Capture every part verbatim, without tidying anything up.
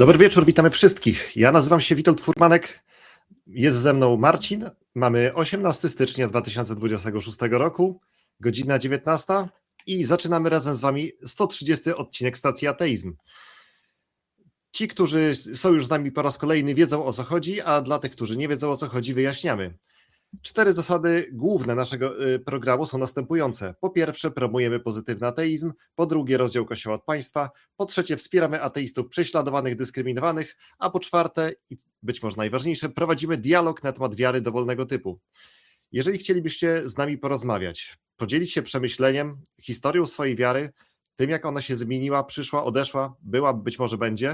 Dobry wieczór, witamy wszystkich. Ja nazywam się Witold Furmanek, jest ze mną Marcin. Mamy osiemnastego stycznia dwa tysiące dwudziestego szóstego roku, godzina dziewiętnasta i zaczynamy razem z Wami sto trzydziesty odcinek Stacji Ateizm. Ci, którzy są już z nami po raz kolejny, wiedzą, o co chodzi, a dla tych, którzy nie wiedzą, o co chodzi, wyjaśniamy. Cztery zasady główne naszego programu są następujące. Po pierwsze, promujemy pozytywny ateizm, po drugie, rozdział Kościoła od państwa, po trzecie, wspieramy ateistów prześladowanych, dyskryminowanych, a po czwarte, i być może najważniejsze, prowadzimy dialog na temat wiary dowolnego typu. Jeżeli chcielibyście z nami porozmawiać, podzielić się przemyśleniem, historią swojej wiary, tym jak ona się zmieniła, przyszła, odeszła, była, być może będzie,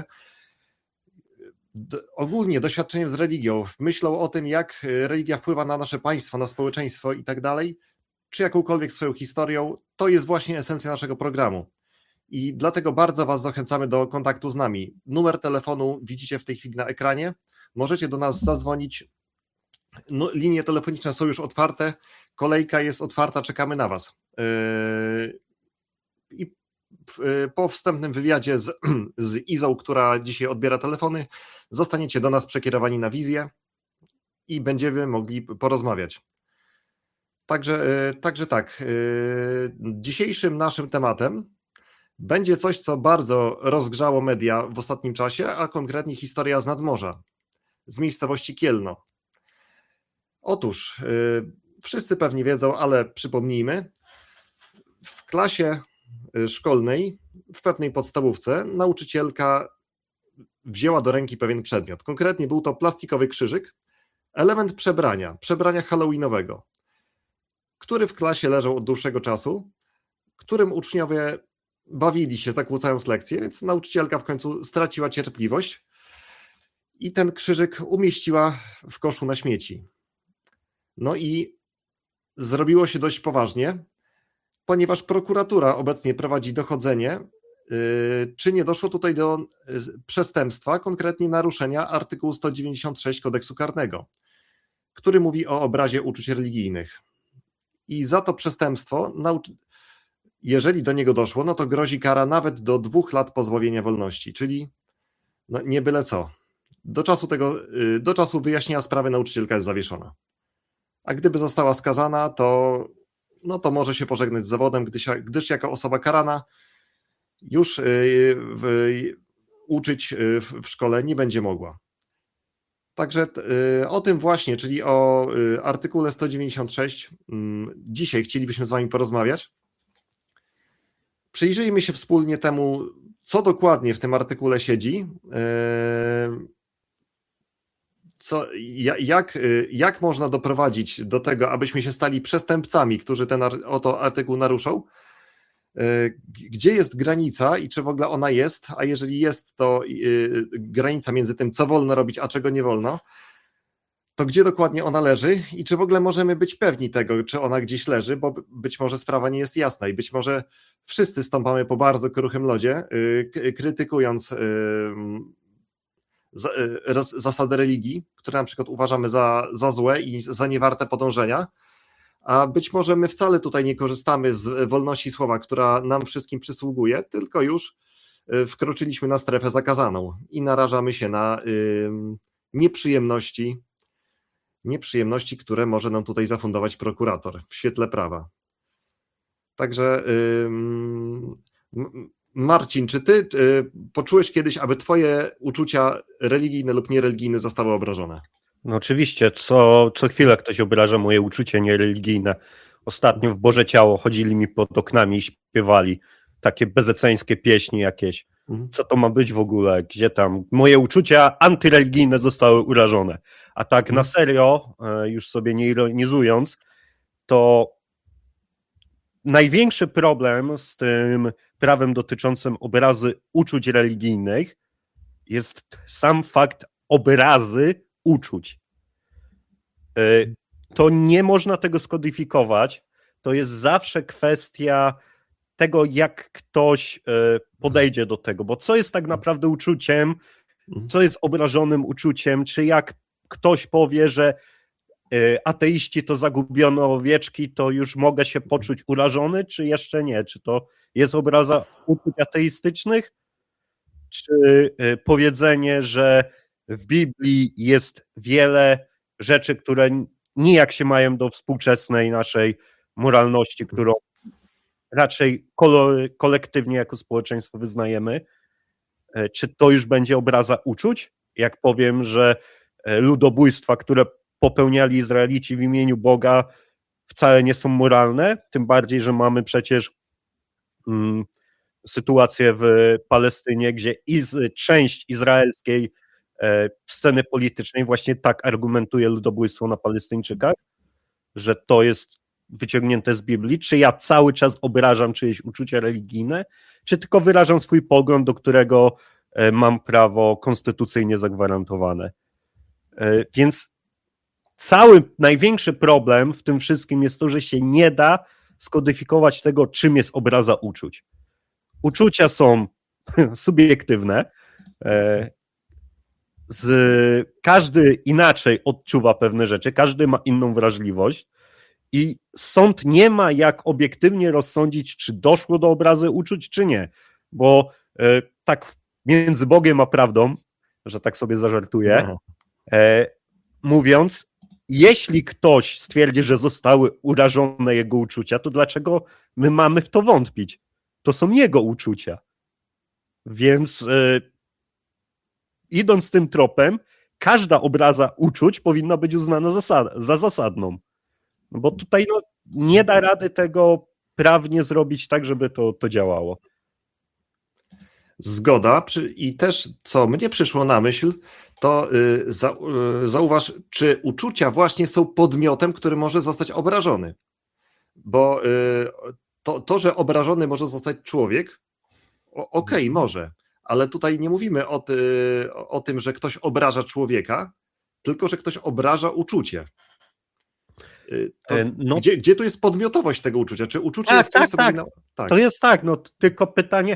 ogólnie doświadczeniem z religią, myślą o tym, jak religia wpływa na nasze państwo, na społeczeństwo i tak dalej, czy jakąkolwiek swoją historią, to jest właśnie esencja naszego programu. I dlatego bardzo Was zachęcamy do kontaktu z nami. Numer telefonu widzicie w tej chwili na ekranie. Możecie do nas zadzwonić. No, linie telefoniczne są już otwarte. Kolejka jest otwarta, czekamy na Was. I po wstępnym wywiadzie z, z Izą, która dzisiaj odbiera telefony, zostaniecie do nas przekierowani na wizję i będziemy mogli porozmawiać. Także, także tak, dzisiejszym naszym tematem będzie coś, co bardzo rozgrzało media w ostatnim czasie, a konkretnie historia z nadmorza, z miejscowości Kielno. Otóż, wszyscy pewnie wiedzą, ale przypomnijmy, w klasie szkolnej, w pewnej podstawówce, nauczycielka wzięła do ręki pewien przedmiot. Konkretnie był to plastikowy krzyżyk, element przebrania, przebrania halloweenowego, który w klasie leżał od dłuższego czasu, którym uczniowie bawili się, zakłócając lekcje, więc nauczycielka w końcu straciła cierpliwość i ten krzyżyk umieściła w koszu na śmieci. No i zrobiło się dość poważnie, ponieważ prokuratura obecnie prowadzi dochodzenie, czy nie doszło tutaj do przestępstwa, konkretnie naruszenia artykułu sto dziewięćdziesiąt sześć Kodeksu Karnego, który mówi o obrazie uczuć religijnych. I za to przestępstwo, jeżeli do niego doszło, no to grozi kara nawet do dwóch lat pozbawienia wolności, czyli no nie byle co. Do czasu, tego, do czasu wyjaśnienia sprawy nauczycielka jest zawieszona. A gdyby została skazana, to no to może się pożegnać z zawodem, gdyż, gdyż jako osoba karana już w, uczyć w szkole nie będzie mogła. Także o tym właśnie, czyli o artykule sto dziewięćdziesiąt sześć, dzisiaj chcielibyśmy z Wami porozmawiać. Przyjrzyjmy się wspólnie temu, co dokładnie w tym artykule siedzi, co, jak, jak można doprowadzić do tego, abyśmy się stali przestępcami, którzy ten oto artykuł naruszą, gdzie jest granica i czy w ogóle ona jest, a jeżeli jest, to granica między tym, co wolno robić, a czego nie wolno, to gdzie dokładnie ona leży i czy w ogóle możemy być pewni tego, czy ona gdzieś leży, bo być może sprawa nie jest jasna i być może wszyscy stąpamy po bardzo kruchym lodzie, krytykując zasady religii, które na przykład uważamy za, za złe i za niewarte podążenia, a być może my wcale tutaj nie korzystamy z wolności słowa, która nam wszystkim przysługuje, tylko już wkroczyliśmy na strefę zakazaną i narażamy się na nieprzyjemności, nieprzyjemności, które może nam tutaj zafundować prokurator w świetle prawa. Także Marcin, czy ty poczułeś kiedyś, aby twoje uczucia religijne lub niereligijne zostały obrażone? No oczywiście, co, co chwilę ktoś obraża moje uczucie niereligijne. Ostatnio w Boże Ciało chodzili mi pod oknami i śpiewali takie bezeceńskie pieśni jakieś. Co to ma być w ogóle? Gdzie tam? Moje uczucia antyreligijne zostały urażone. A tak na serio, już sobie nie ironizując, to największy problem z tym prawem dotyczącym obrazy uczuć religijnych jest sam fakt obrazy uczuć. To nie można tego skodyfikować. To jest zawsze kwestia tego, jak ktoś podejdzie do tego, bo co jest tak naprawdę uczuciem, co jest obrażonym uczuciem, czy jak ktoś powie, że ateiści to zagubione owieczki, to już mogę się poczuć urażony, czy jeszcze nie? Czy to jest obraza uczuć ateistycznych? czy powiedzenie, że w Biblii jest wiele rzeczy, które nijak się mają do współczesnej naszej moralności, którą raczej kolektywnie jako społeczeństwo wyznajemy. Czy to już będzie obraza uczuć? Jak powiem, że ludobójstwa, które popełniali Izraelici w imieniu Boga, wcale nie są moralne, tym bardziej, że mamy przecież mm, sytuację w Palestynie, gdzie iz, część izraelskiej e, sceny politycznej właśnie tak argumentuje ludobójstwo na Palestyńczykach, że to jest wyciągnięte z Biblii. Czy ja cały czas obrażam czyjeś uczucia religijne, czy tylko wyrażam swój pogląd, do którego e, mam prawo konstytucyjnie zagwarantowane. E, więc cały największy problem w tym wszystkim jest to, że się nie da skodyfikować tego, czym jest obraza uczuć. Uczucia są subiektywne. Z, każdy inaczej odczuwa pewne rzeczy, każdy ma inną wrażliwość i sąd nie ma jak obiektywnie rozsądzić, czy doszło do obrazy uczuć, czy nie. Bo e, tak między Bogiem a prawdą, że tak sobie zażartuję, e, mówiąc, jeśli ktoś stwierdzi, że zostały urażone jego uczucia, to dlaczego my mamy w to wątpić? To są jego uczucia. Więc yy, idąc tym tropem, każda obraza uczuć powinna być uznana zasad, za zasadną. No bo tutaj no, nie da rady tego prawnie zrobić tak, żeby to, to działało. Zgoda. I też, co mnie przyszło na myśl, to yy, za, yy, zauważ, czy uczucia właśnie są podmiotem, który może zostać obrażony. Bo yy, to, to, że obrażony może zostać człowiek, okej, okay, może, ale tutaj nie mówimy o, ty, o tym, że ktoś obraża człowieka, tylko że ktoś obraża uczucie. To no, gdzie, gdzie tu jest podmiotowość tego uczucia? Czy uczucie tak, jest tak, coś, tak. Powinno... tak. To jest tak, no tylko pytanie,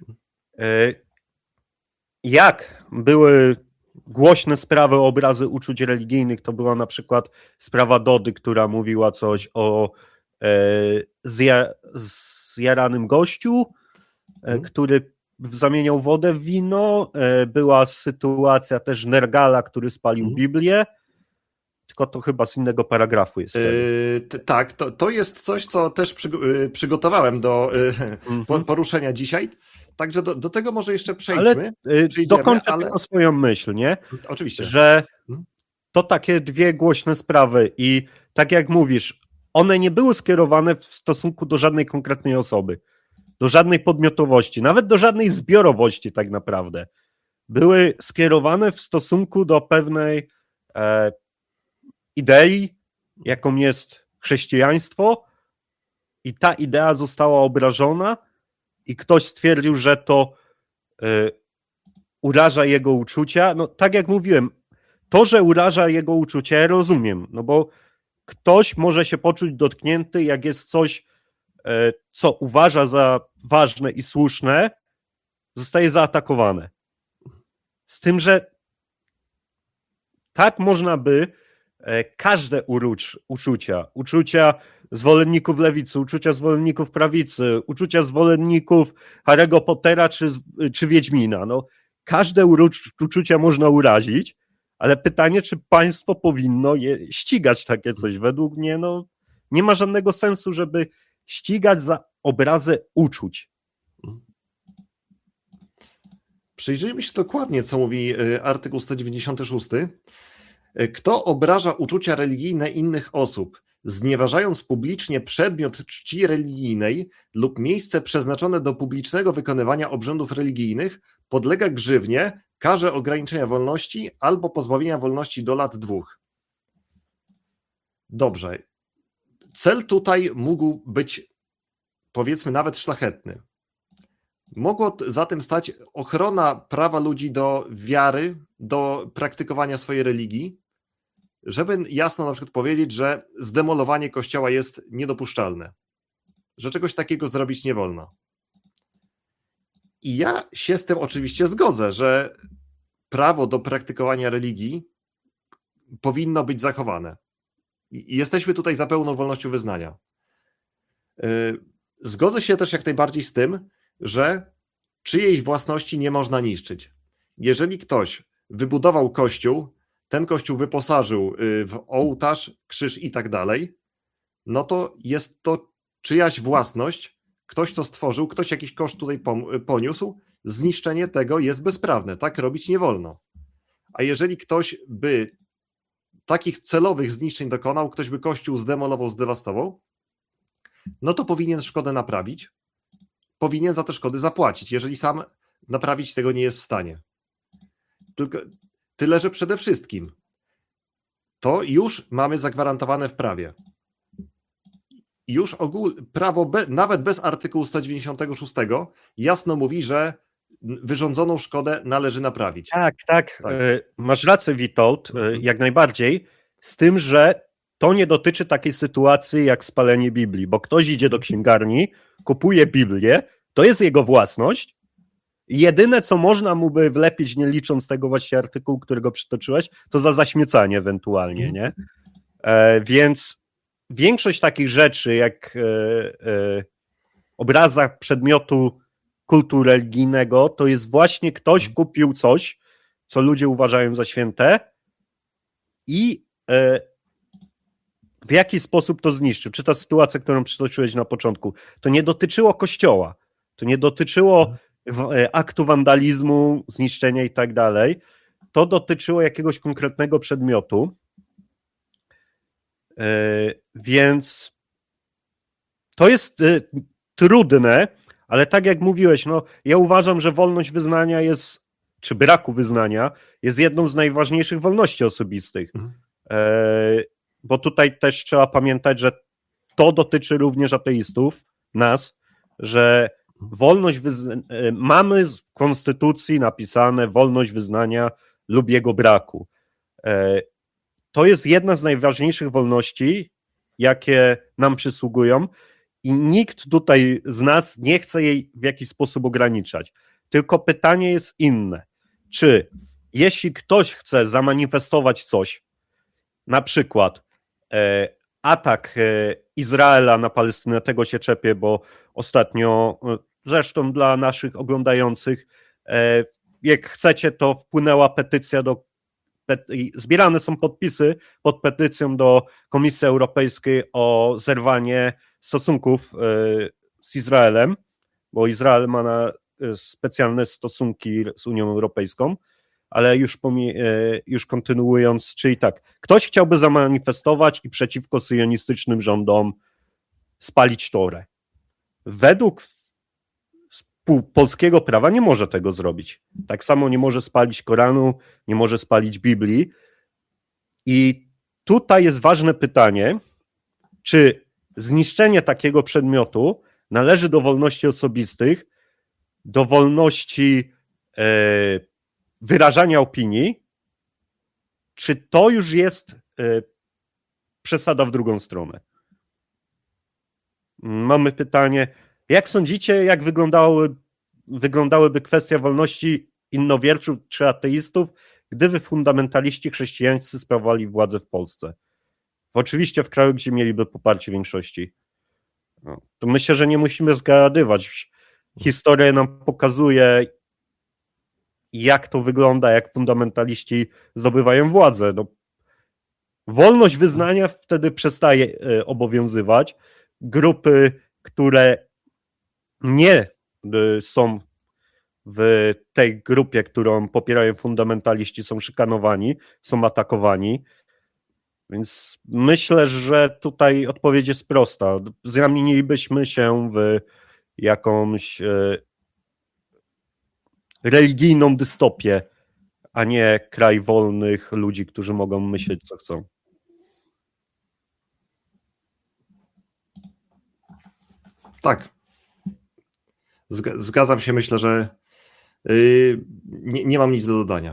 jak były głośne sprawy o obrazy uczuć religijnych, to była na przykład sprawa Dody, która mówiła coś o zja, zjaranym gościu, hmm. który zamieniał wodę w wino. Była sytuacja też Nergala, który spalił hmm. Biblię, tylko to chyba z innego paragrafu jest. Yy, t- tak, to, to jest coś, co też przy, yy, przygotowałem do yy, hmm. poruszenia dzisiaj. Także do, do tego może jeszcze przejdźmy. Ale dokończę ale... tylko swoją myśl, nie? Oczywiście. Że to takie dwie głośne sprawy i tak jak mówisz, one nie były skierowane w stosunku do żadnej konkretnej osoby, do żadnej podmiotowości, nawet do żadnej zbiorowości tak naprawdę. Były skierowane w stosunku do pewnej e, idei, jaką jest chrześcijaństwo i ta idea została obrażona i ktoś stwierdził, że to y, uraża jego uczucia. No tak jak mówiłem, to, że uraża jego uczucia, ja rozumiem, no bo ktoś może się poczuć dotknięty, jak jest coś, y, co uważa za ważne i słuszne, zostaje zaatakowane. Z tym, że tak można by y, każde urucz, uczucia, uczucia zwolenników lewicy, uczucia zwolenników prawicy, uczucia zwolenników Harry'ego Pottera czy, czy Wiedźmina. No, każde uczucia można urazić, ale pytanie, czy państwo powinno je ścigać takie coś? Według mnie no, nie ma żadnego sensu, żeby ścigać za obrazę uczuć. Przyjrzyjmy się dokładnie, co mówi artykuł sto dziewięćdziesiąty szósty. Kto obraża uczucia religijne innych osób, znieważając publicznie przedmiot czci religijnej lub miejsce przeznaczone do publicznego wykonywania obrzędów religijnych, podlega grzywnie, karze ograniczenia wolności albo pozbawienia wolności do lat dwóch. Dobrze. Cel tutaj mógł być, powiedzmy, nawet szlachetny. Mogło za tym stać ochrona prawa ludzi do wiary, do praktykowania swojej religii, żeby jasno na przykład powiedzieć, że zdemolowanie kościoła jest niedopuszczalne, że czegoś takiego zrobić nie wolno. I ja się z tym oczywiście zgodzę, że prawo do praktykowania religii powinno być zachowane. I jesteśmy tutaj za pełną wolnością wyznania. Zgodzę się też jak najbardziej z tym, że czyjejś własności nie można niszczyć. Jeżeli ktoś wybudował kościół, ten kościół wyposażył w ołtarz, krzyż i tak dalej, no to jest to czyjaś własność, ktoś to stworzył, ktoś jakiś koszt tutaj poniósł, zniszczenie tego jest bezprawne, tak robić nie wolno. A jeżeli ktoś by takich celowych zniszczeń dokonał, ktoś by kościół zdemolował, zdewastował, no to powinien szkodę naprawić, powinien za te szkody zapłacić, jeżeli sam naprawić tego nie jest w stanie. Tylko tyle, że przede wszystkim to już mamy zagwarantowane w prawie. Już ogól, prawo be, nawet bez artykułu sto dziewięćdziesiątego szóstego jasno mówi, że wyrządzoną szkodę należy naprawić. Tak, tak, tak. Masz rację, Witold, jak najbardziej, z tym, że to nie dotyczy takiej sytuacji jak spalenie Biblii, bo ktoś idzie do księgarni, kupuje Biblię, to jest jego własność i jedyne, co można mu by wlepić, nie licząc tego właśnie artykułu, którego przytoczyłeś, to za zaśmiecanie ewentualnie, nie? E, więc większość takich rzeczy, jak e, e, obraza przedmiotu kultu religijnego, to jest właśnie ktoś kupił coś, co ludzie uważają za święte i e, w jaki sposób to zniszczył. Czy ta sytuacja, którą przytoczyłeś na początku, to nie dotyczyło kościoła, to nie dotyczyło aktu wandalizmu, zniszczenia i tak dalej, to dotyczyło jakiegoś konkretnego przedmiotu, e, więc to jest e, trudne, ale tak jak mówiłeś, no, ja uważam, że wolność wyznania jest, czy braku wyznania, jest jedną z najważniejszych wolności osobistych. Mhm. E, bo tutaj też trzeba pamiętać, że to dotyczy również ateistów, nas, że wolność wyzna- mamy w konstytucji napisane wolność wyznania lub jego braku. E, to jest jedna z najważniejszych wolności, jakie nam przysługują, i nikt tutaj z nas nie chce jej w jakiś sposób ograniczać. Tylko pytanie jest inne. Czy jeśli ktoś chce zamanifestować coś, na przykład e, atak e, Izraela na Palestynę, tego się czepię, bo ostatnio, e, zresztą dla naszych oglądających, e, jak chcecie, to wpłynęła petycja do pet, zbierane są podpisy pod petycją do Komisji Europejskiej o zerwanie stosunków z Izraelem, bo Izrael ma na specjalne stosunki z Unią Europejską, ale już, pomie- już kontynuując, czyli tak, ktoś chciałby zamanifestować i przeciwko syjonistycznym rządom spalić Torę. Według polskiego prawa nie może tego zrobić. Tak samo nie może spalić Koranu, nie może spalić Biblii. I tutaj jest ważne pytanie, czy zniszczenie takiego przedmiotu należy do wolności osobistych, do wolności e, wyrażania opinii, czy to już jest e, przesada w drugą stronę. Mamy pytanie, jak sądzicie, jak wyglądały, wyglądałyby kwestia wolności innowierców czy ateistów, gdyby fundamentaliści chrześcijańscy sprawowali władzę w Polsce? Oczywiście w kraju, gdzie mieliby poparcie większości. No, to myślę, że nie musimy zgadywać. Historia nam pokazuje, jak to wygląda, jak fundamentaliści zdobywają władzę. No, wolność wyznania wtedy przestaje obowiązywać. Grupy, które nie są w tej grupie, którą popierają fundamentaliści, są szykanowani, są atakowani. Więc myślę, że tutaj odpowiedź jest prosta. Zamienilibyśmy się w jakąś e, religijną dystopię, a nie kraj wolnych ludzi, którzy mogą myśleć, co chcą. Tak. Zgadzam się, myślę, że yy, nie, nie mam nic do dodania.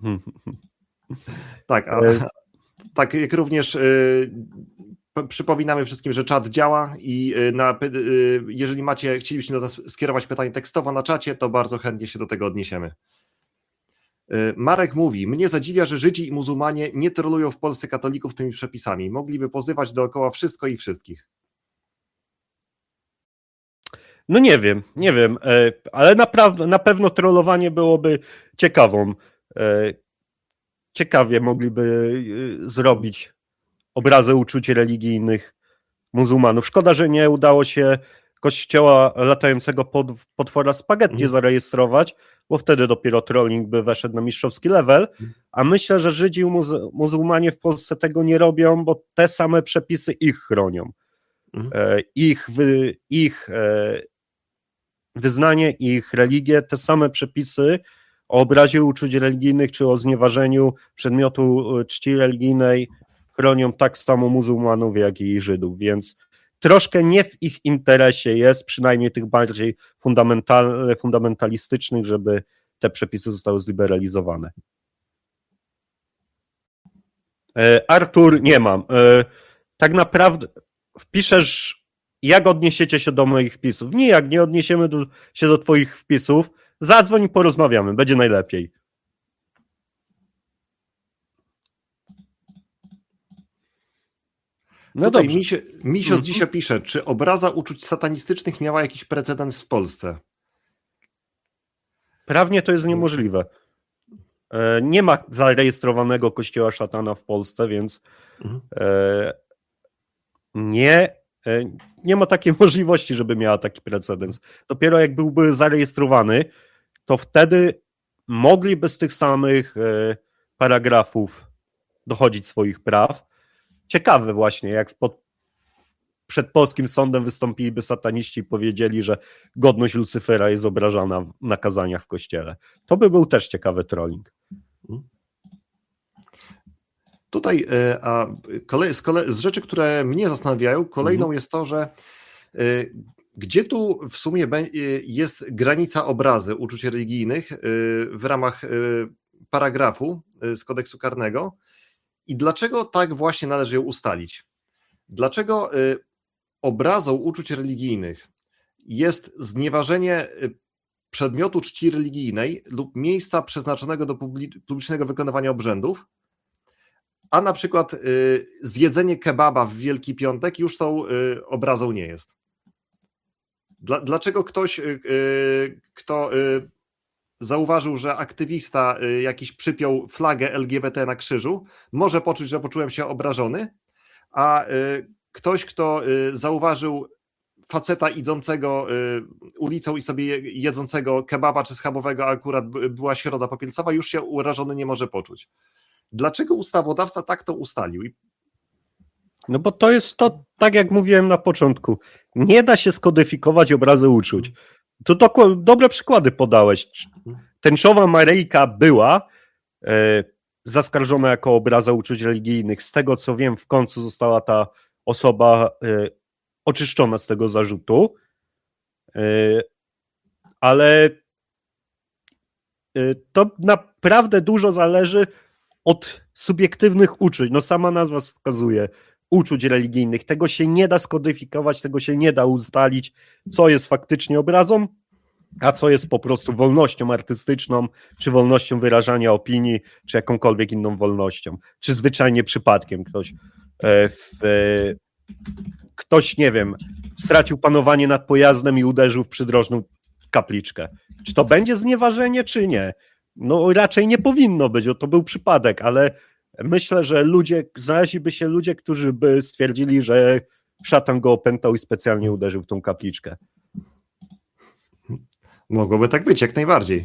Tak, a, tak jak również yy, przypominamy wszystkim, że czat działa i na, yy, jeżeli macie, chcielibyście do nas skierować pytanie tekstowo na czacie, to bardzo chętnie się do tego odniesiemy. Yy, Marek mówi, mnie zadziwia, że Żydzi i muzułmanie nie trolują w Polsce katolików tymi przepisami. Mogliby pozywać dookoła wszystko i wszystkich. No nie wiem, nie wiem, ale naprawdę, na pewno trollowanie byłoby ciekawą. Ciekawie mogliby zrobić obrazy uczuć religijnych muzułmanów. Szkoda, że nie udało się kościoła latającego pod, potwora spaghetti mm. zarejestrować, bo wtedy dopiero trolling by weszedł na mistrzowski level, a myślę, że Żydzi i muzu- muzułmanie w Polsce tego nie robią, bo te same przepisy ich chronią. Mm. E, ich wy, ich e, wyznanie, ich religię, te same przepisy o obrazie uczuć religijnych czy o znieważeniu przedmiotu czci religijnej chronią tak samo muzułmanów, jak i Żydów, więc troszkę nie w ich interesie jest, przynajmniej tych bardziej fundamental, fundamentalistycznych, żeby te przepisy zostały zliberalizowane. Artur, nie mam. Tak naprawdę wpiszesz, jak odniesiecie się do moich wpisów. Nijak nie odniesiemy do, się do twoich wpisów. Zadzwoń i porozmawiamy, będzie najlepiej. No Tutaj dobrze. Misio, Misio z dzisiaj pisze, czy obraza uczuć satanistycznych miała jakiś precedens w Polsce? Prawnie to jest niemożliwe. Nie ma zarejestrowanego kościoła szatana w Polsce, więc mhm. nie, nie ma takiej możliwości, żeby miała taki precedens. Dopiero jak byłby zarejestrowany, to wtedy mogliby z tych samych paragrafów dochodzić swoich praw. Ciekawe właśnie, jak pod, przed polskim sądem wystąpiliby sataniści i powiedzieli, że godność Lucyfera jest obrażana w nakazaniach w kościele. To by był też ciekawy trolling. Tutaj a kolej, z, kolei, z rzeczy, które mnie zastanawiają, kolejną mhm. jest to, że y, gdzie tu w sumie jest granica obrazy uczuć religijnych y, w ramach y, paragrafu y, z kodeksu karnego, i dlaczego tak właśnie należy ją ustalić? Dlaczego y, obrazą uczuć religijnych jest znieważenie przedmiotu czci religijnej lub miejsca przeznaczonego do publicznego wykonywania obrzędów, a na przykład y, zjedzenie kebaba w Wielki Piątek już tą y, obrazą nie jest? Dla, dlaczego ktoś, y, y, kto y, zauważył, że aktywista jakiś przypiął flagę L G B T na krzyżu, może poczuć, że poczułem się obrażony, a ktoś, kto zauważył faceta idącego ulicą i sobie jedzącego kebaba czy schabowego, a akurat była środa popielcowa, już się urażony nie może poczuć. Dlaczego ustawodawca tak to ustalił? No bo to jest to, tak jak mówiłem na początku, nie da się skodyfikować obrazu uczuć. To do, dobre przykłady podałeś. Tęczowa Maryjka była e, zaskarżona jako obraza uczuć religijnych. Z tego co wiem, w końcu została ta osoba e, oczyszczona z tego zarzutu. E, ale e, to naprawdę dużo zależy od subiektywnych uczuć. No sama nazwa wskazuje. Uczuć religijnych. Tego się nie da skodyfikować, tego się nie da ustalić, co jest faktycznie obrazą, a co jest po prostu wolnością artystyczną, czy wolnością wyrażania opinii, czy jakąkolwiek inną wolnością, czy zwyczajnie przypadkiem ktoś w, ktoś, nie wiem, stracił panowanie nad pojazdem i uderzył w przydrożną kapliczkę. Czy to będzie znieważenie, czy nie? No raczej nie powinno być, bo to był przypadek, ale myślę, że ludzie, znaleźliby się ludzie, którzy by stwierdzili, że szatan go opętał i specjalnie uderzył w tą kapliczkę. Mogłoby tak być, jak najbardziej.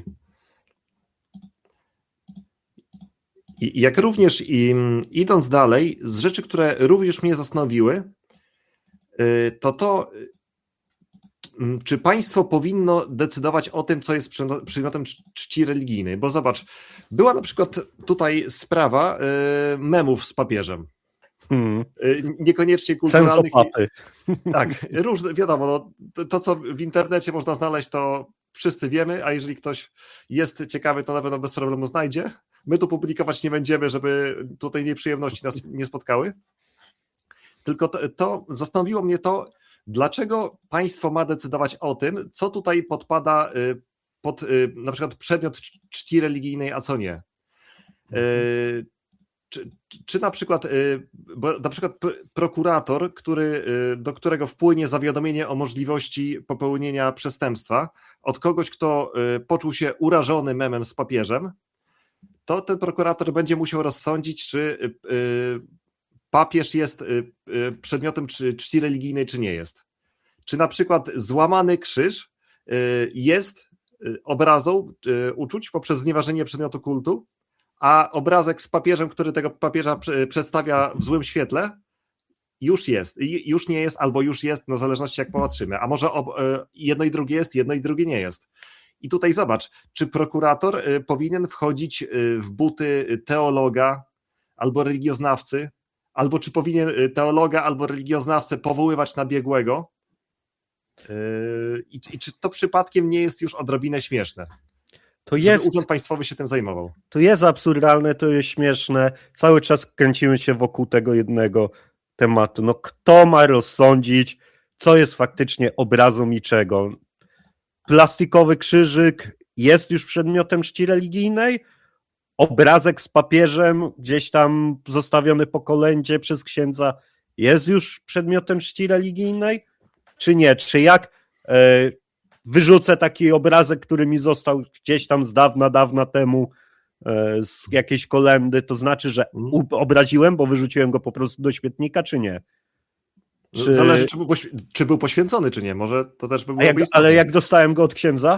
I jak również i, idąc dalej, z rzeczy, które również mnie zastanowiły, to to, czy państwo powinno decydować o tym, co jest przedmiotem czci religijnej. Bo zobacz, była na przykład tutaj sprawa memów z papieżem. Hmm. Niekoniecznie kulturalnych. Sensopapy. Tak, różne, wiadomo, no, to, to co w internecie można znaleźć, to wszyscy wiemy, a jeżeli ktoś jest ciekawy, to na pewno bez problemu znajdzie. My tu publikować nie będziemy, żeby tutaj nieprzyjemności nas nie spotkały. Tylko to, to zastanowiło mnie to, dlaczego państwo ma decydować o tym, co tutaj podpada pod na przykład przedmiot czci religijnej, a co nie. czy, czy na przykład, bo na przykład prokurator, który, do którego wpłynie zawiadomienie o możliwości popełnienia przestępstwa od kogoś, kto poczuł się urażony memem z papieżem, to ten prokurator będzie musiał rozsądzić, czy papież jest przedmiotem czci religijnej, czy nie jest. Czy na przykład złamany krzyż jest obrazą uczuć poprzez znieważenie przedmiotu kultu, a obrazek z papieżem, który tego papieża przedstawia w złym świetle, już jest, już nie jest, albo już jest, no w zależności jak popatrzymy, a może ob, jedno i drugie jest, jedno i drugie nie jest. I tutaj zobacz, czy prokurator powinien wchodzić w buty teologa albo religioznawcy, albo czy powinien teologa albo religioznawcę powoływać na biegłego, i, i czy to przypadkiem nie jest już odrobinę śmieszne? To jest, żeby urząd państwowy się tym zajmował. To jest absurdalne, to jest śmieszne. Cały czas kręcimy się wokół tego jednego tematu. No kto ma rozsądzić, co jest faktycznie obrazą i czego? Plastikowy krzyżyk jest już przedmiotem czci religijnej? Obrazek z papieżem gdzieś tam zostawiony po kolędzie przez księdza jest już przedmiotem czci religijnej? Czy nie? Czy jak e, wyrzucę taki obrazek, który mi został gdzieś tam z dawna, dawna temu e, z jakiejś kolędy, to znaczy, że u, obraziłem, bo wyrzuciłem go po prostu do śmietnika, czy nie? Czy... Zależy, czy był, czy był poświęcony, czy nie. Może to też by było jak, ale jak dostałem go od księdza?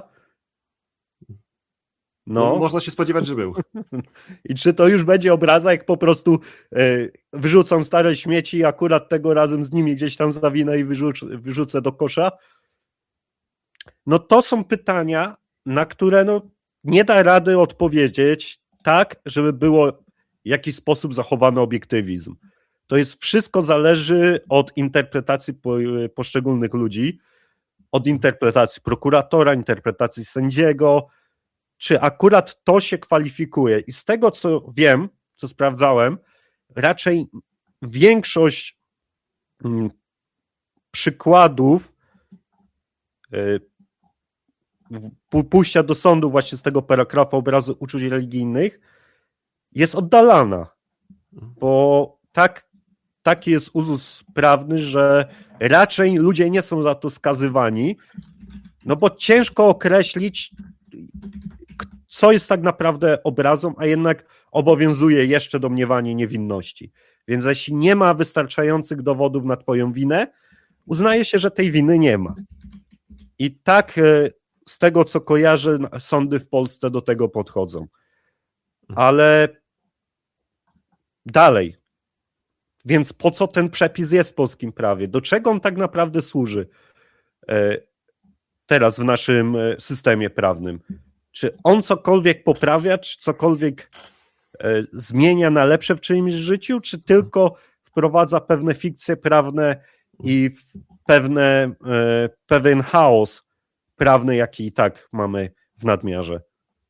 No. no. Można się spodziewać, że był. I czy to już będzie obraza, jak po prostu y, wyrzucam stare śmieci i akurat tego razem z nimi gdzieś tam zawinę i wyrzuc, wyrzucę do kosza? No to są pytania, na które no, nie da rady odpowiedzieć tak, żeby było w jakiś sposób zachowany obiektywizm. To jest wszystko zależy od interpretacji po, poszczególnych ludzi, od interpretacji prokuratora, interpretacji sędziego, czy akurat to się kwalifikuje. I z tego, co wiem, co sprawdzałem, raczej większość hmm, przykładów y, pójścia do sądu właśnie z tego paragrafu obrazu uczuć religijnych jest oddalana, bo tak, taki jest uzus prawny, że raczej ludzie nie są za to skazywani, no bo ciężko określić, co jest tak naprawdę obrazą, a jednak obowiązuje jeszcze domniewanie niewinności. Więc jeśli nie ma wystarczających dowodów na twoją winę, uznaje się, że tej winy nie ma. I tak z tego, co kojarzę, sądy w Polsce do tego podchodzą. Ale dalej. Więc po co ten przepis jest w polskim prawie? Do czego on tak naprawdę służy teraz w naszym systemie prawnym? Czy on cokolwiek poprawia, czy cokolwiek zmienia na lepsze w czyimś życiu, czy tylko wprowadza pewne fikcje prawne i pewne, pewien chaos prawny, jaki i tak mamy w nadmiarze?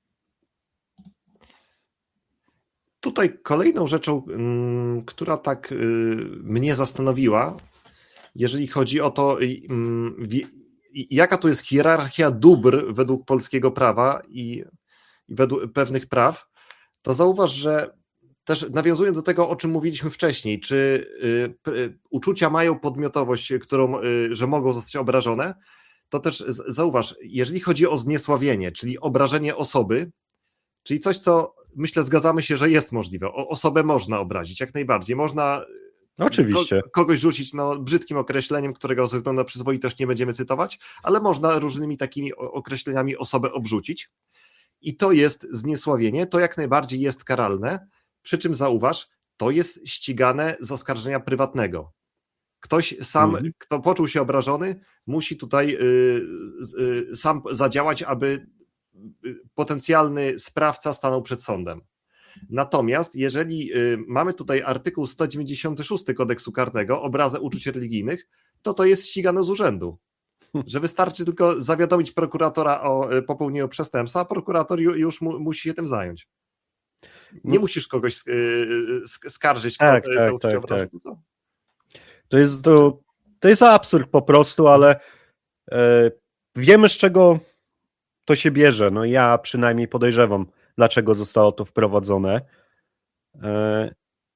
Tutaj kolejną rzeczą, która tak mnie zastanowiła, jeżeli chodzi o to, jaka tu jest hierarchia dóbr według polskiego prawa i, i według pewnych praw, to zauważ, że też nawiązując do tego, o czym mówiliśmy wcześniej, czy y, y, uczucia mają podmiotowość, którą, y, że mogą zostać obrażone, to też zauważ, jeżeli chodzi o zniesławienie, czyli obrażenie osoby, czyli coś, co myślę zgadzamy się, że jest możliwe, o, osobę można obrazić, jak najbardziej, można Oczywiście. Ko- kogoś rzucić no, brzydkim określeniem, którego ze względu na przyzwoitość nie będziemy cytować, ale można różnymi takimi określeniami osobę obrzucić i to jest zniesławienie, to jak najbardziej jest karalne, przy czym zauważ, to jest ścigane z oskarżenia prywatnego. Ktoś sam, mhm. kto poczuł się obrażony, musi tutaj y, y, sam zadziałać, aby potencjalny sprawca stanął przed sądem. Natomiast jeżeli y, mamy tutaj artykuł sto dziewięćdziesiąty szósty Kodeksu Karnego, obrazę uczuć religijnych, to to jest ścigane z urzędu. Że wystarczy tylko zawiadomić prokuratora o y, popełnieniu przestępstwa, a prokurator ju, już mu, musi się tym zająć. Nie no. musisz kogoś y, y, skarżyć, kto tak, te, tak, te uczucia tak, obraża. tak. To jest, to, to jest absurd po prostu, ale e, wiemy, z czego to się bierze. No ja przynajmniej podejrzewam, dlaczego zostało to wprowadzone.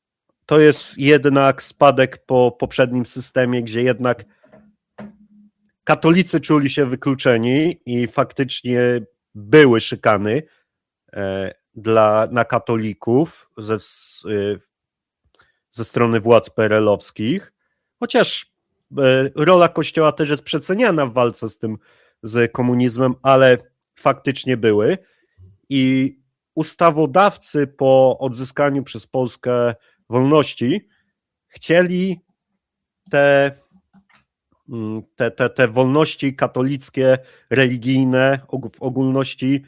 to jest jednak spadek po poprzednim systemie, gdzie jednak katolicy czuli się wykluczeni i faktycznie były szykany dla, na katolików ze, ze strony władz P R L-owskich, chociaż rola Kościoła też jest przeceniana w walce z tym, z komunizmem, ale faktycznie były i ustawodawcy po odzyskaniu przez Polskę wolności chcieli te, te, te, te wolności katolickie, religijne w ogólności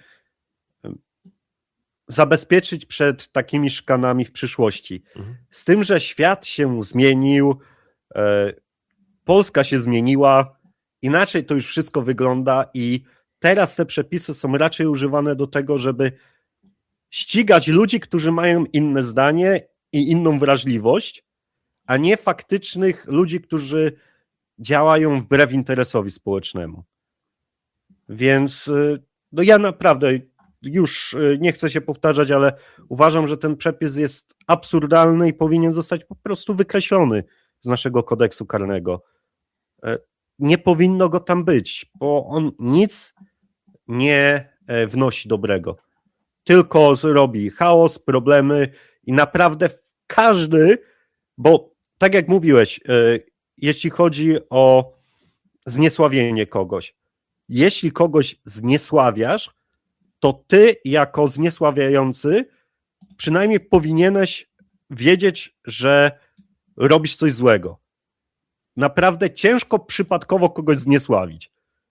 zabezpieczyć przed takimi szykanami w przyszłości. Mhm. Z tym, że świat się zmienił, e, Polska się zmieniła, inaczej to już wszystko wygląda i teraz te przepisy są raczej używane do tego, żeby ścigać ludzi, którzy mają inne zdanie i inną wrażliwość, a nie faktycznych ludzi, którzy działają wbrew interesowi społecznemu. Więc no ja naprawdę już nie chcę się powtarzać, ale uważam, że ten przepis jest absurdalny i powinien zostać po prostu wykreślony z naszego kodeksu karnego. Nie powinno go tam być, bo on nic nie wnosi dobrego. Tylko zrobi chaos, problemy i naprawdę każdy, bo tak jak mówiłeś, jeśli chodzi o zniesławienie kogoś, jeśli kogoś zniesławiasz, to ty jako zniesławiający przynajmniej powinieneś wiedzieć, że robisz coś złego. Naprawdę ciężko przypadkowo kogoś zniesławić.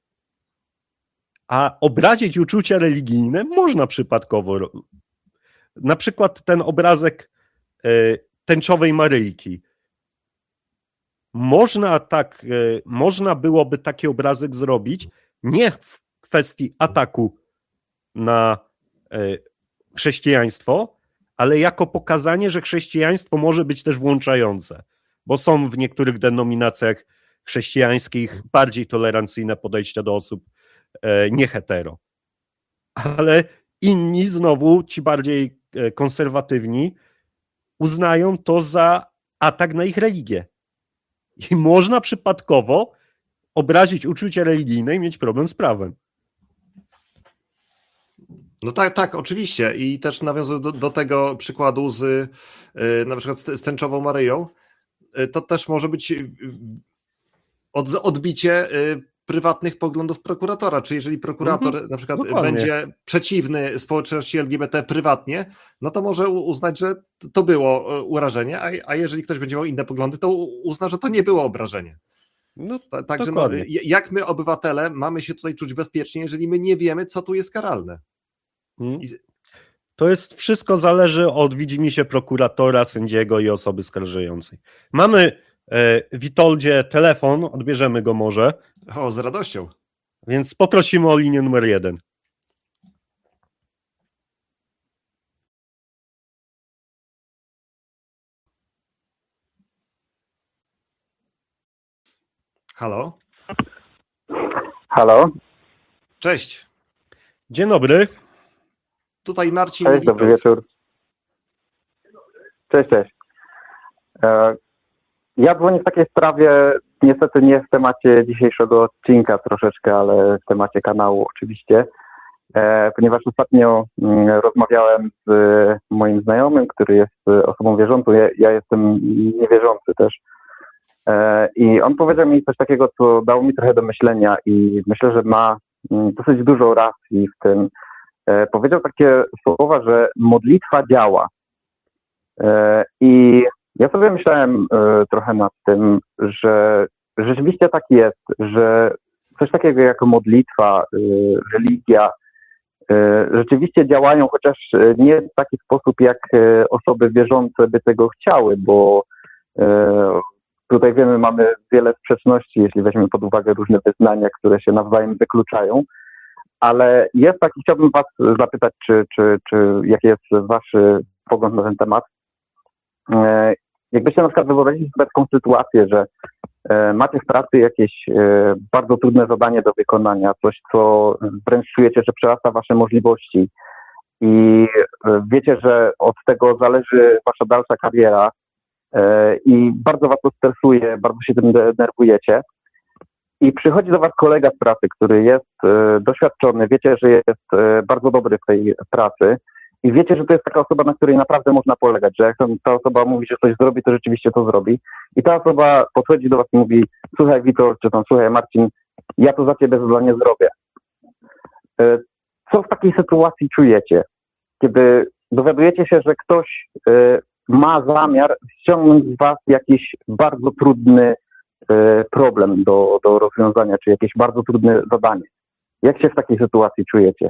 A obrazić uczucia religijne można przypadkowo. Na przykład ten obrazek tęczowej Maryjki. Można tak, można byłoby taki obrazek zrobić nie w kwestii ataku na chrześcijaństwo, ale jako pokazanie, że chrześcijaństwo może być też włączające, bo są w niektórych denominacjach chrześcijańskich bardziej tolerancyjne podejścia do osób nie hetero. Ale inni znowu, ci bardziej konserwatywni, uznają to za atak na ich religię. I można przypadkowo obrazić uczucia religijne i mieć problem z prawem. No tak, tak, oczywiście. I też nawiązując do, do tego przykładu z yy, na przykład z, z tęczową Maryją, yy, to też może być yy, od, odbicie yy, prywatnych poglądów prokuratora, czy jeżeli prokurator mhm, na przykład dokładnie. będzie przeciwny społeczności L G B T prywatnie, no to może uznać, że to było urażenie, a, a jeżeli ktoś będzie miał inne poglądy, to uzna, że to nie było obrażenie. No, Także no, jak my obywatele mamy się tutaj czuć bezpiecznie, jeżeli my nie wiemy, co tu jest karalne? Hmm. To jest wszystko zależy od widzimisię prokuratora, sędziego i osoby skarżającej. Mamy e, Witoldzie telefon, odbierzemy go może. O, z radością. Więc poprosimy o linię numer jeden. Halo? Halo? Cześć. Dzień dobry. Tutaj Marcin. Cześć, dobry wieczór. Cześć, cześć. Ja dzwonię w takiej sprawie, niestety nie w temacie dzisiejszego odcinka troszeczkę, ale w temacie kanału oczywiście, ponieważ ostatnio rozmawiałem z moim znajomym, który jest osobą wierzącą, ja, ja jestem niewierzący też. I on powiedział mi coś takiego, co dało mi trochę do myślenia i myślę, że ma dosyć dużo racji w tym. Powiedział takie słowa, że modlitwa działa. I ja sobie myślałem trochę nad tym, że rzeczywiście tak jest, że coś takiego jak modlitwa, religia rzeczywiście działają, chociaż nie w taki sposób, jak osoby wierzące by tego chciały, bo tutaj wiemy, mamy wiele sprzeczności, jeśli weźmiemy pod uwagę różne wyznania, które się nawzajem wykluczają, ale jest taki, chciałbym was zapytać, czy, czy, czy jaki jest wasz pogląd na ten temat. Jakbyście na przykład wyobrazili sobie taką sytuację, że macie w pracy jakieś bardzo trudne zadanie do wykonania, coś, co wręcz czujecie, że przerasta wasze możliwości i wiecie, że od tego zależy wasza dalsza kariera, i bardzo was to stresuje, bardzo się tym denerwujecie. I przychodzi do was kolega z pracy, który jest doświadczony, wiecie, że jest bardzo dobry w tej pracy i wiecie, że to jest taka osoba, na której naprawdę można polegać, że jak ta osoba mówi, że coś zrobi, to rzeczywiście to zrobi. I ta osoba podchodzi do was i mówi: słuchaj Witold, czy tam słuchaj Marcin, ja to za ciebie zadanie zrobię. Co w takiej sytuacji czujecie, kiedy dowiadujecie się, że ktoś ma zamiar ściągnąć z was jakiś bardzo trudny problem do, do rozwiązania, czy jakieś bardzo trudne zadanie? Jak się w takiej sytuacji czujecie?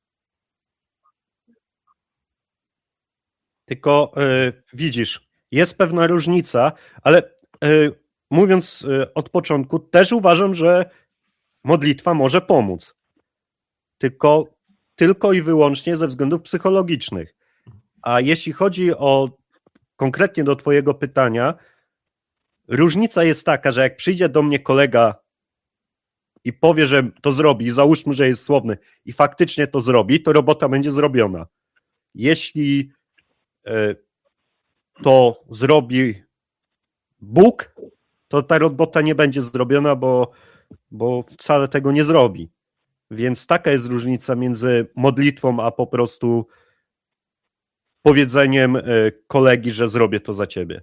Tylko y, widzisz, jest pewna różnica, ale y, mówiąc y, od początku, też uważam, że modlitwa może pomóc. Tylko, tylko i wyłącznie ze względów psychologicznych. A jeśli chodzi o konkretnie do twojego pytania, różnica jest taka, że jak przyjdzie do mnie kolega i powie, że to zrobi, załóżmy, że jest słowny i faktycznie to zrobi, to robota będzie zrobiona. Jeśli to zrobi Bóg, to ta robota nie będzie zrobiona, bo, bo wcale tego nie zrobi. Więc taka jest różnica między modlitwą, a po prostu powiedzeniem kolegi, że zrobię to za ciebie.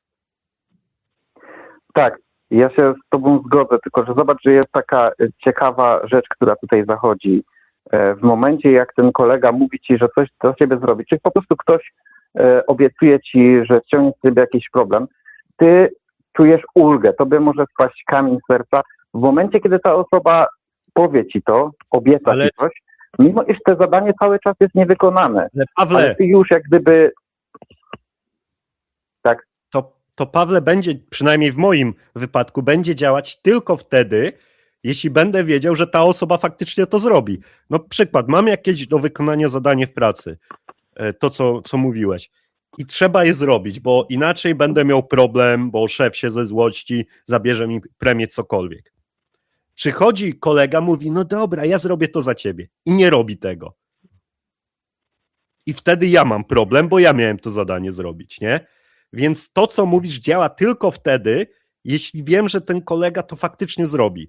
Tak, ja się z tobą zgodzę, tylko że zobacz, że jest taka ciekawa rzecz, która tutaj zachodzi. W momencie, jak ten kolega mówi ci, że coś dla ciebie zrobi, czyli po prostu ktoś obiecuje ci, że ściągnie z ciebie jakiś problem, ty czujesz ulgę, tobie może spaść kamień z serca. W momencie, kiedy ta osoba powie ci to, obieca ale... ci coś, mimo iż to zadanie cały czas jest niewykonane, ale, Pawle, ale ty już jak gdyby... Tak? To, to Pawle będzie, przynajmniej w moim wypadku, będzie działać tylko wtedy, jeśli będę wiedział, że ta osoba faktycznie to zrobi. No przykład, mam jakieś do wykonania zadanie w pracy, to co, co mówiłeś, i trzeba je zrobić, bo inaczej będę miał problem, bo szef się ze złości zabierze mi premię, cokolwiek. Przychodzi kolega, mówi: no dobra, ja zrobię to za ciebie, i nie robi tego. I wtedy ja mam problem, bo ja miałem to zadanie zrobić, nie? Więc to, co mówisz, działa tylko wtedy, jeśli wiem, że ten kolega to faktycznie zrobi.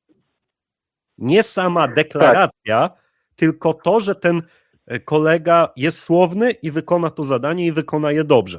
Nie sama deklaracja, tak, tylko to, że ten kolega jest słowny i wykona to zadanie i wykona je dobrze.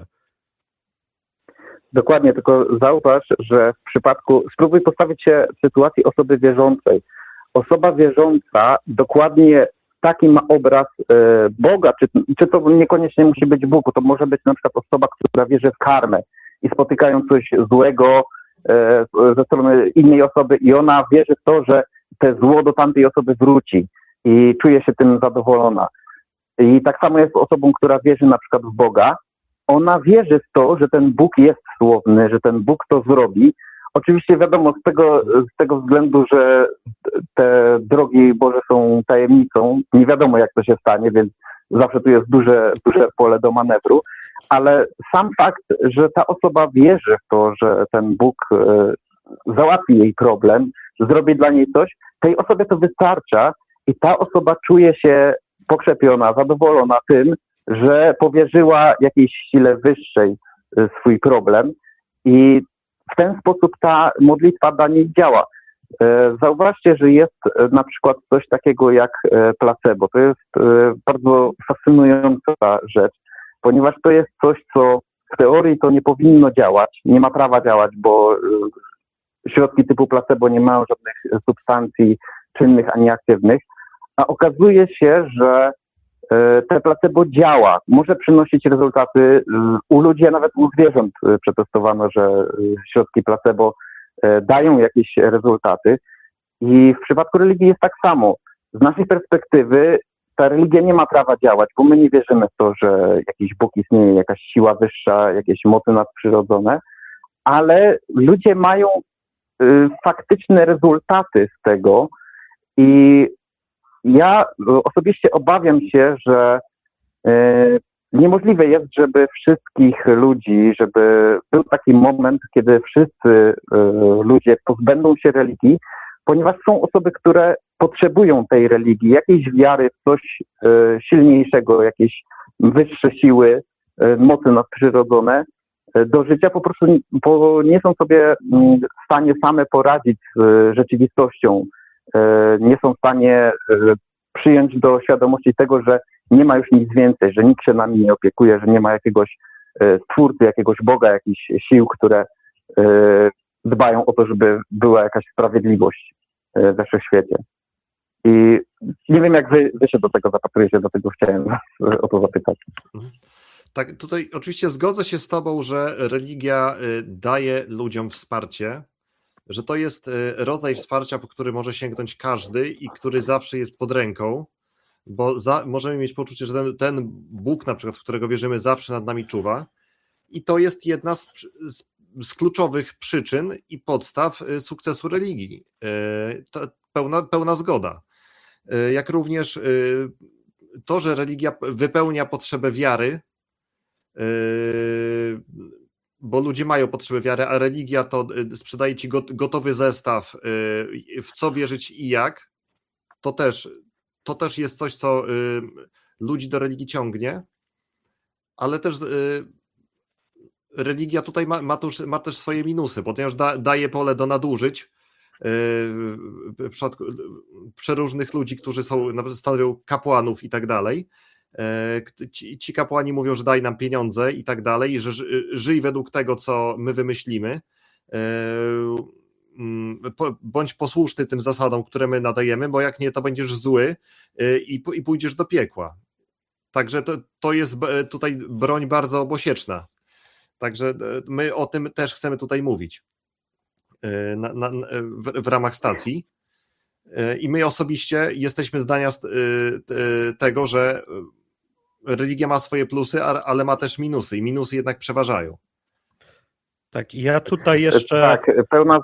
Dokładnie, tylko zauważ, że w przypadku, spróbuj postawić się w sytuacji osoby wierzącej. Osoba wierząca dokładnie taki ma obraz e, Boga, czy, czy to niekoniecznie musi być Bóg, to może być na przykład osoba, która wierzy w karmę i spotykają coś złego e, ze strony innej osoby i ona wierzy w to, że te zło do tamtej osoby wróci i czuje się tym zadowolona. I tak samo jest osobą, która wierzy na przykład w Boga. Ona wierzy w to, że ten Bóg jest słowny, że ten Bóg to zrobi. Oczywiście wiadomo z tego, z tego względu, że te drogi Boże są tajemnicą. Nie wiadomo, jak to się stanie, więc zawsze tu jest duże, duże pole do manewru. Ale sam fakt, że ta osoba wierzy w to, że ten Bóg e, załatwi jej problem, zrobi dla niej coś, tej osobie to wystarcza i ta osoba czuje się pokrzepiona, zadowolona tym, że powierzyła jakiejś sile wyższej swój problem i w ten sposób ta modlitwa dla niej działa. Zauważcie, że jest na przykład coś takiego jak placebo. To jest bardzo fascynująca rzecz, ponieważ to jest coś, co w teorii to nie powinno działać, nie ma prawa działać, bo środki typu placebo nie mają żadnych substancji czynnych ani aktywnych, a okazuje się, że te placebo działa, może przynosić rezultaty u ludzi, a nawet u zwierząt przetestowano, że środki placebo dają jakieś rezultaty i w przypadku religii jest tak samo. Z naszej perspektywy ta religia nie ma prawa działać, bo my nie wierzymy w to, że jakiś Bóg istnieje, jakaś siła wyższa, jakieś mocy nadprzyrodzone, ale ludzie mają faktyczne rezultaty z tego i ja osobiście obawiam się, że y, niemożliwe jest, żeby wszystkich ludzi, żeby był taki moment, kiedy wszyscy y, ludzie pozbędą się religii, ponieważ są osoby, które potrzebują tej religii, jakiejś wiary w coś y, silniejszego, jakieś wyższe siły, y, mocy nadprzyrodzone, do życia, po prostu bo nie są sobie w stanie same poradzić z rzeczywistością, nie są w stanie przyjąć do świadomości tego, że nie ma już nic więcej, że nikt się nami nie opiekuje, że nie ma jakiegoś stwórcy, jakiegoś Boga, jakichś sił, które dbają o to, żeby była jakaś sprawiedliwość we wszechświecie. I nie wiem, jak wy, wy się do tego zapatrujecie, do tego chciałem was o to zapytać. Tak, tutaj oczywiście zgodzę się z tobą, że religia daje ludziom wsparcie, że to jest rodzaj wsparcia, po który może sięgnąć każdy i który zawsze jest pod ręką, bo za, możemy mieć poczucie, że ten, ten Bóg, na przykład, w którego wierzymy, zawsze nad nami czuwa i to jest jedna z, z, z kluczowych przyczyn i podstaw sukcesu religii. To pełna, pełna zgoda. Jak również to, że religia wypełnia potrzebę wiary, bo ludzie mają potrzebę wiary, a religia to sprzedaje ci gotowy zestaw, w co wierzyć i jak, to też, to też jest coś, co ludzi do religii ciągnie, ale też religia tutaj ma, ma, też, ma też swoje minusy, ponieważ da, daje pole do nadużyć w przypadku przeróżnych ludzi, którzy są, stanowią kapłanów i tak dalej. Ci, ci kapłani mówią, że daj nam pieniądze i tak dalej, i że żyj według tego, co my wymyślimy, bądź posłuszny tym zasadom, które my nadajemy, bo jak nie, to będziesz zły i, i pójdziesz do piekła. Także to, to jest tutaj broń bardzo obosieczna. Także my o tym też chcemy tutaj mówić na, na, w, w ramach stacji. I my osobiście jesteśmy zdania tego, że religia ma swoje plusy, ale ma też minusy i minusy jednak przeważają. Tak, ja tutaj jeszcze... Tak, pełna...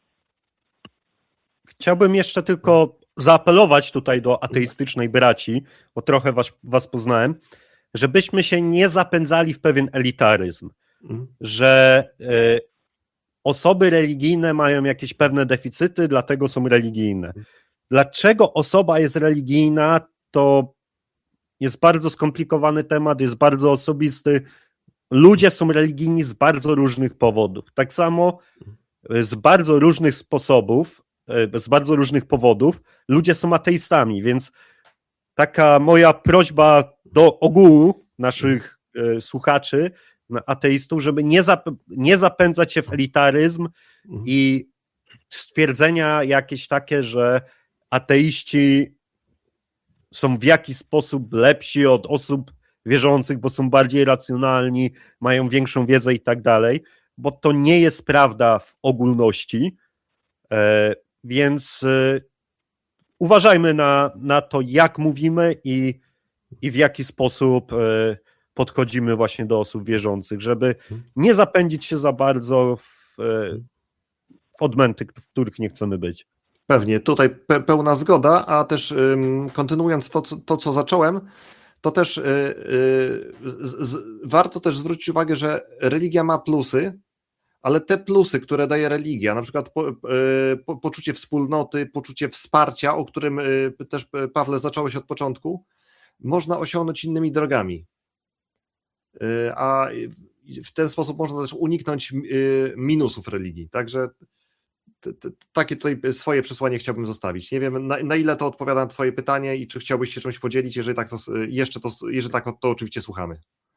Chciałbym jeszcze tylko zaapelować tutaj do ateistycznej braci, bo trochę was, was poznałem, żebyśmy się nie zapędzali w pewien elitaryzm, mhm. że y, osoby religijne mają jakieś pewne deficyty, dlatego są religijne. Dlaczego osoba jest religijna, to jest bardzo skomplikowany temat, jest bardzo osobisty. Ludzie są religijni z bardzo różnych powodów. Tak samo z bardzo różnych sposobów, z bardzo różnych powodów ludzie są ateistami, więc taka moja prośba do ogółu naszych e, słuchaczy, ateistów, żeby nie, zap- nie zapędzać się w elitaryzm i stwierdzenia jakieś takie, że ateiści są w jakiś sposób lepsi od osób wierzących, bo są bardziej racjonalni, mają większą wiedzę i tak dalej, bo to nie jest prawda w ogólności, e, więc e, uważajmy na, na to, jak mówimy i, i w jaki sposób e, podchodzimy właśnie do osób wierzących, żeby nie zapędzić się za bardzo w, w odmęty, w których nie chcemy być. Pewnie, tutaj pe- pełna zgoda, a też ym, kontynuując to co, to, co zacząłem, to też yy, yy, z, z, warto też zwrócić uwagę, że religia ma plusy, ale te plusy, które daje religia, na przykład po, yy, po, poczucie wspólnoty, poczucie wsparcia, o którym yy, też Pawle zacząłeś od początku, można osiągnąć innymi drogami. Yy, a w ten sposób można też uniknąć yy, minusów religii, także takie tutaj swoje przesłanie chciałbym zostawić. Nie wiem, na, na ile to odpowiada na twoje pytanie i czy chciałbyś się czymś podzielić, jeżeli tak, to jeszcze to, jeżeli tak, to oczywiście słuchamy.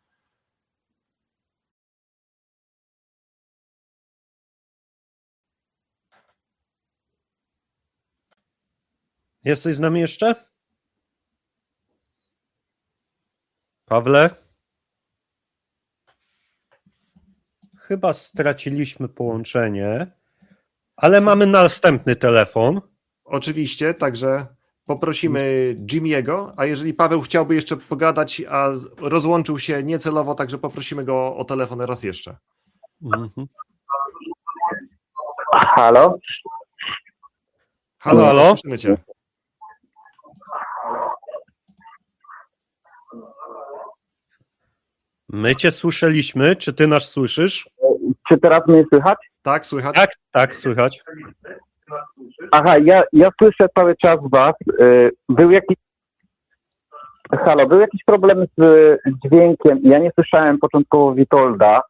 Jesteś z nami jeszcze? Pawle? Chyba straciliśmy połączenie. Ale mamy następny telefon. Oczywiście, także poprosimy Jimmy'ego, a jeżeli Paweł chciałby jeszcze pogadać, a rozłączył się niecelowo, także poprosimy go o telefon raz jeszcze. Mhm. Halo? Halo, halo, słyszymy cię. My cię słyszeliśmy, czy ty nas słyszysz? Czy teraz mnie słychać? Tak, słychać? Tak, tak, słychać. Aha, ja, ja słyszę cały czas was. Był jakiś... Halo, był jakiś problem z dźwiękiem. Ja nie słyszałem początkowo Witolda.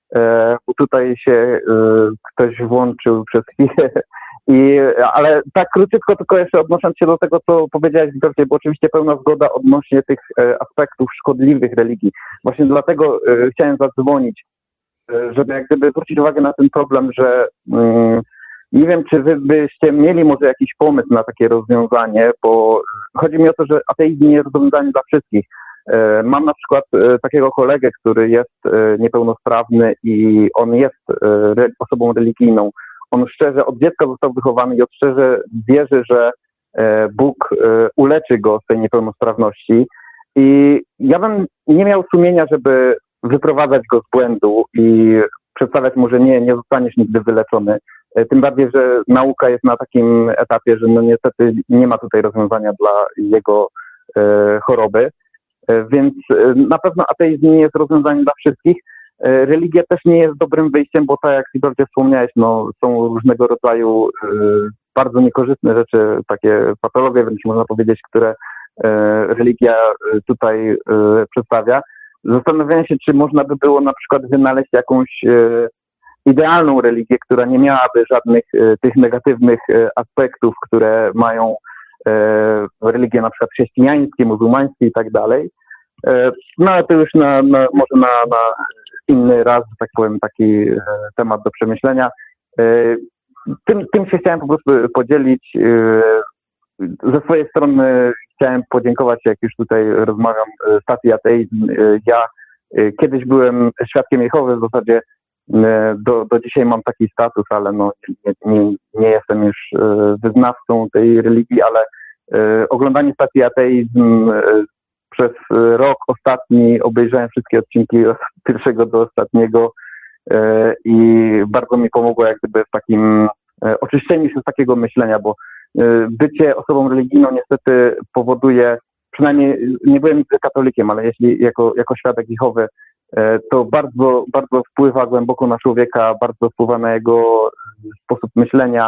bo tutaj się ktoś włączył przez chwilę. I, ale tak króciutko tylko jeszcze odnosząc się do tego, co powiedziałeś, Witoldzie, bo oczywiście pełna zgoda odnośnie tych aspektów szkodliwych religii. Właśnie dlatego chciałem zadzwonić, żeby jak gdyby zwrócić uwagę na ten problem, że um, nie wiem, czy wy byście mieli może jakiś pomysł na takie rozwiązanie, bo chodzi mi o to, że ateizm nie jest rozwiązaniem dla wszystkich. E, mam na przykład e, takiego kolegę, który jest e, niepełnosprawny i on jest e, re, osobą religijną. On szczerze od dziecka został wychowany i od szczerze wierzy, że e, Bóg e, uleczy go z tej niepełnosprawności. I ja bym nie miał sumienia, żeby wyprowadzać go z błędu i przedstawiać mu, że nie, nie zostaniesz nigdy wyleczony. Tym bardziej, że nauka jest na takim etapie, że no niestety nie ma tutaj rozwiązania dla jego e, choroby. E, więc e, na pewno ateizm nie jest rozwiązaniem dla wszystkich. E, religia też nie jest dobrym wyjściem, bo tak jak Witoldzie wspomniałeś, no, są różnego rodzaju e, bardzo niekorzystne rzeczy, takie patologie, wręcz można powiedzieć, które e, religia tutaj e, przedstawia. Zastanawiałem się, czy można by było na przykład wynaleźć jakąś e, idealną religię, która nie miałaby żadnych e, tych negatywnych e, aspektów, które mają e, religie na przykład chrześcijańskie, muzułmańskie i tak dalej. E, no ale to już na, na, może na, na inny raz, że tak powiem, taki e, temat do przemyślenia. E, tym, tym się chciałem po prostu podzielić. E, ze swojej strony chciałem podziękować, jak już tutaj rozmawiam, stacji Ateizm. Ja kiedyś byłem świadkiem Jehowy, w zasadzie do, do dzisiaj mam taki status, ale no nie, nie, nie jestem już wyznawcą tej religii, ale oglądanie stacji Ateizm przez rok ostatni obejrzałem wszystkie odcinki od pierwszego do ostatniego i bardzo mi pomogło jak gdyby w takim oczyszczeniu się z takiego myślenia, bo bycie osobą religijną niestety powoduje, przynajmniej nie byłem nigdy katolikiem, ale jeśli jako, jako świadek Jehowy, to bardzo, bardzo wpływa głęboko na człowieka, bardzo wpływa na jego sposób myślenia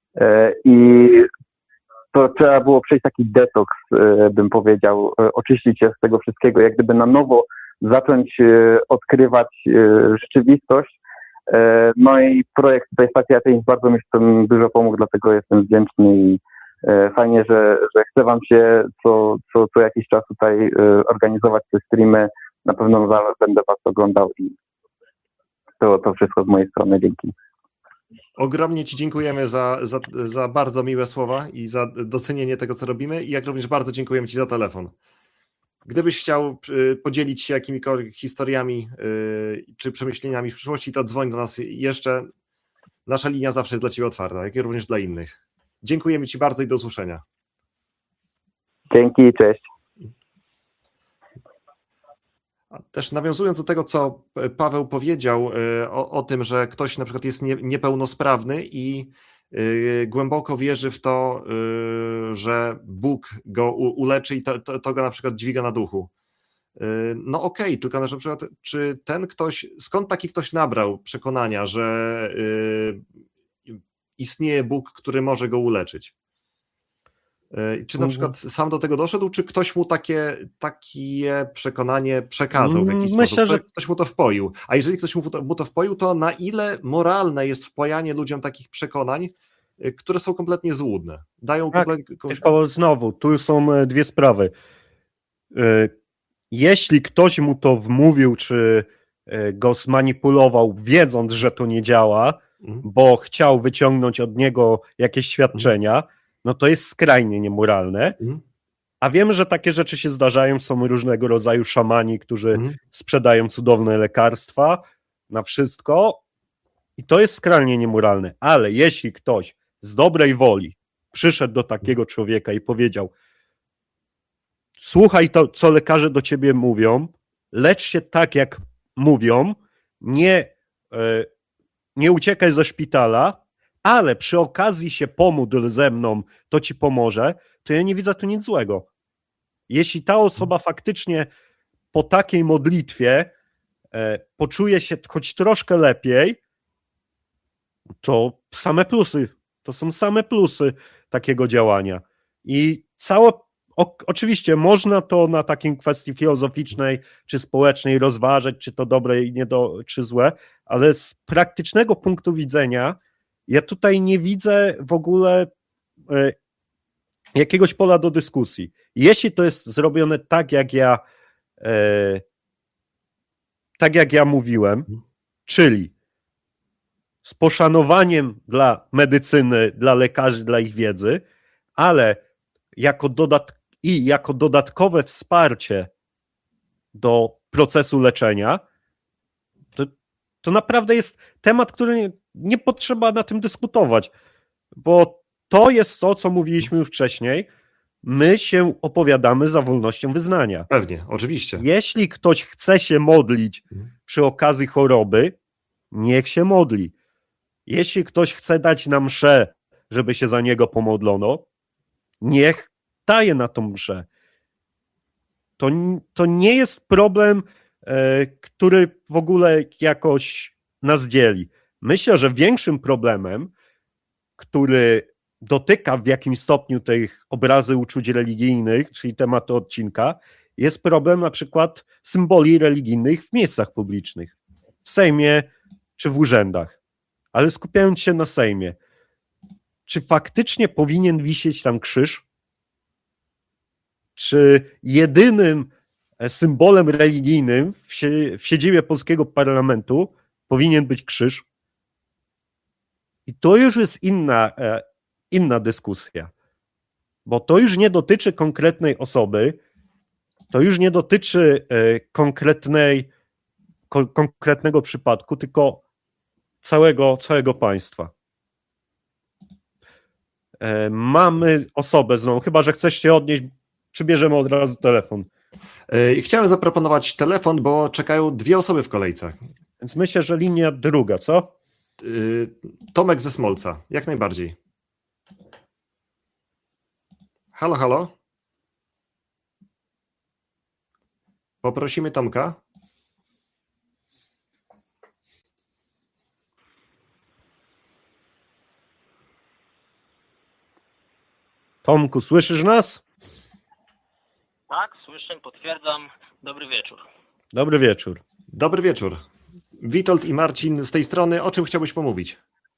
i to trzeba było przejść taki detoks, bym powiedział, oczyścić się z tego wszystkiego, jak gdyby na nowo zacząć odkrywać rzeczywistość. No i projekt tutaj Stacji Ateizm bardzo mi w tym dużo pomógł, dlatego jestem wdzięczny i fajnie, że, że chce wam się co, co, co jakiś czas tutaj organizować te streamy. Na pewno będę was oglądał i to, to wszystko z mojej strony. Dzięki. Ogromnie ci dziękujemy za, za, za bardzo miłe słowa i za docenienie tego, co robimy i jak również bardzo dziękujemy ci za telefon. Gdybyś chciał podzielić się jakimikolwiek historiami czy przemyśleniami w przyszłości, to dzwoń do nas jeszcze. Nasza linia zawsze jest dla ciebie otwarta, jak i również dla innych. Dziękujemy ci bardzo i do usłyszenia. Dzięki, cześć. Też nawiązując do tego, co Paweł powiedział o, o tym, że ktoś na przykład jest nie, niepełnosprawny i y, głęboko wierzy w to, y, że Bóg go u, uleczy i to, to, to go na przykład dźwiga na duchu. Y, no okej, okay, tylko na przykład czy ten ktoś, skąd taki ktoś nabrał przekonania, że y, istnieje Bóg, który może go uleczyć? Czy na przykład sam do tego doszedł, czy ktoś mu takie, takie przekonanie przekazał w jakiś Myślę, sposób? że Ktoś mu to wpoił. A jeżeli ktoś mu to, mu to wpoił, to na ile moralne jest wpojanie ludziom takich przekonań, które są kompletnie złudne? Dają tak, kompletnie... tylko znowu, tu są dwie sprawy. Jeśli ktoś mu to wmówił, czy go zmanipulował, wiedząc, że to nie działa, mhm. bo chciał wyciągnąć od niego jakieś świadczenia, mhm. no to jest skrajnie niemoralne, mhm. a wiemy, że takie rzeczy się zdarzają, są różnego rodzaju szamani, którzy mhm. sprzedają cudowne lekarstwa na wszystko i to jest skrajnie niemoralne, ale jeśli ktoś z dobrej woli przyszedł do takiego człowieka i powiedział: słuchaj to, co lekarze do ciebie mówią, lecz się tak, jak mówią, nie, nie uciekaj ze szpitala, ale przy okazji się pomódl ze mną, to ci pomoże, to ja nie widzę tu nic złego. Jeśli ta osoba faktycznie po takiej modlitwie e, poczuje się choć troszkę lepiej, to same plusy, to są same plusy takiego działania. I całe o, oczywiście można to na takiej kwestii filozoficznej czy społecznej rozważać, czy to dobre i nie do, czy złe, ale z praktycznego punktu widzenia ja tutaj nie widzę w ogóle e, jakiegoś pola do dyskusji. Jeśli to jest zrobione tak, jak ja e, tak jak ja mówiłem, czyli z poszanowaniem dla medycyny, dla lekarzy, dla ich wiedzy, ale jako dodat- i jako dodatkowe wsparcie do procesu leczenia, to, to naprawdę jest temat, który nie, nie potrzeba na tym dyskutować, bo to jest to, co mówiliśmy już wcześniej. My się opowiadamy za wolnością wyznania. Pewnie, oczywiście. Jeśli ktoś chce się modlić przy okazji choroby, niech się modli. Jeśli ktoś chce dać na mszę, żeby się za niego pomodlono, niech daje na tą mszę. To, to nie jest problem, e, który w ogóle jakoś nas dzieli. Myślę, że większym problemem, który dotyka w jakimś stopniu tych obrazy uczuć religijnych, czyli tematu odcinka, jest problem na przykład symboli religijnych w miejscach publicznych, w Sejmie czy w urzędach. Ale skupiając się na Sejmie, czy faktycznie powinien wisieć tam krzyż? Czy jedynym symbolem religijnym w, sie, w siedzibie polskiego parlamentu powinien być krzyż? I to już jest inna, inna dyskusja, bo to już nie dotyczy konkretnej osoby, to już nie dotyczy konkretnej, ko, konkretnego przypadku, tylko całego, całego państwa. Mamy osobę znowu, chyba że chcesz się odnieść, czy bierzemy od razu telefon? Chciałem zaproponować telefon, bo czekają dwie osoby w kolejce. Więc myślę, że linia druga, co? Tomek ze Smolca, jak najbardziej. Halo, halo? Poprosimy Tomka. Tomku, słyszysz nas? Tak, słyszę, potwierdzam. Dobry wieczór. Dobry wieczór. Dobry wieczór. Witold i Marcin z tej strony. O czym chciałbyś pomówić?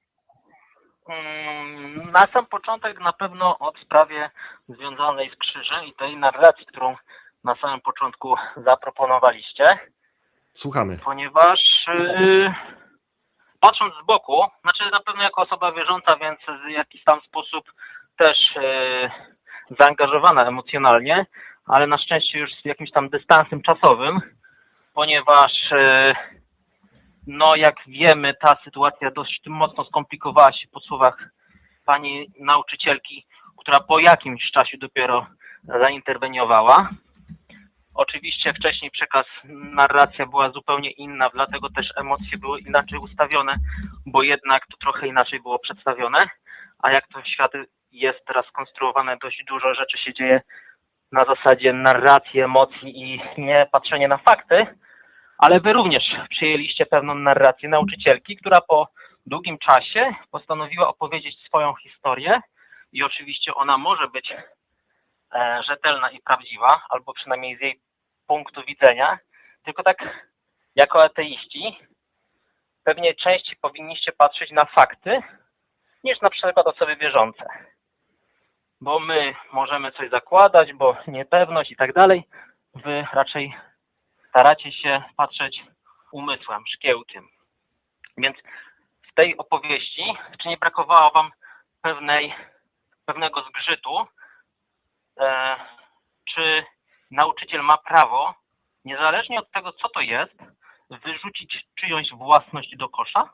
Na sam początek na pewno o sprawie związanej z krzyżem i tej narracji, którą na samym początku zaproponowaliście. Słuchamy. Ponieważ yy, patrząc z boku, znaczy na pewno jako osoba wierząca, więc w jakiś tam sposób też yy, zaangażowana emocjonalnie, ale na szczęście już z jakimś tam dystansem czasowym, ponieważ yy, no jak wiemy, ta sytuacja dość mocno skomplikowała się po słowach pani nauczycielki, która po jakimś czasie dopiero zainterweniowała. Oczywiście wcześniej przekaz, narracja była zupełnie inna, dlatego też emocje były inaczej ustawione, bo jednak to trochę inaczej było przedstawione, a jak to w świat jest teraz skonstruowane, dość dużo rzeczy się dzieje na zasadzie narracji, emocji i nie patrzenie na fakty, ale wy również przyjęliście pewną narrację nauczycielki, która po długim czasie postanowiła opowiedzieć swoją historię i oczywiście ona może być e, rzetelna i prawdziwa, albo przynajmniej z jej punktu widzenia, tylko tak jako ateiści pewnie częściej powinniście patrzeć na fakty niż na przykład osoby wierzące. Bo my możemy coś zakładać, bo niepewność i tak dalej, wy raczej staracie się patrzeć umysłem, szkiełkiem. Więc w tej opowieści, czy nie brakowało wam pewnej, pewnego zgrzytu, e, czy nauczyciel ma prawo, niezależnie od tego, co to jest, wyrzucić czyjąś własność do kosza?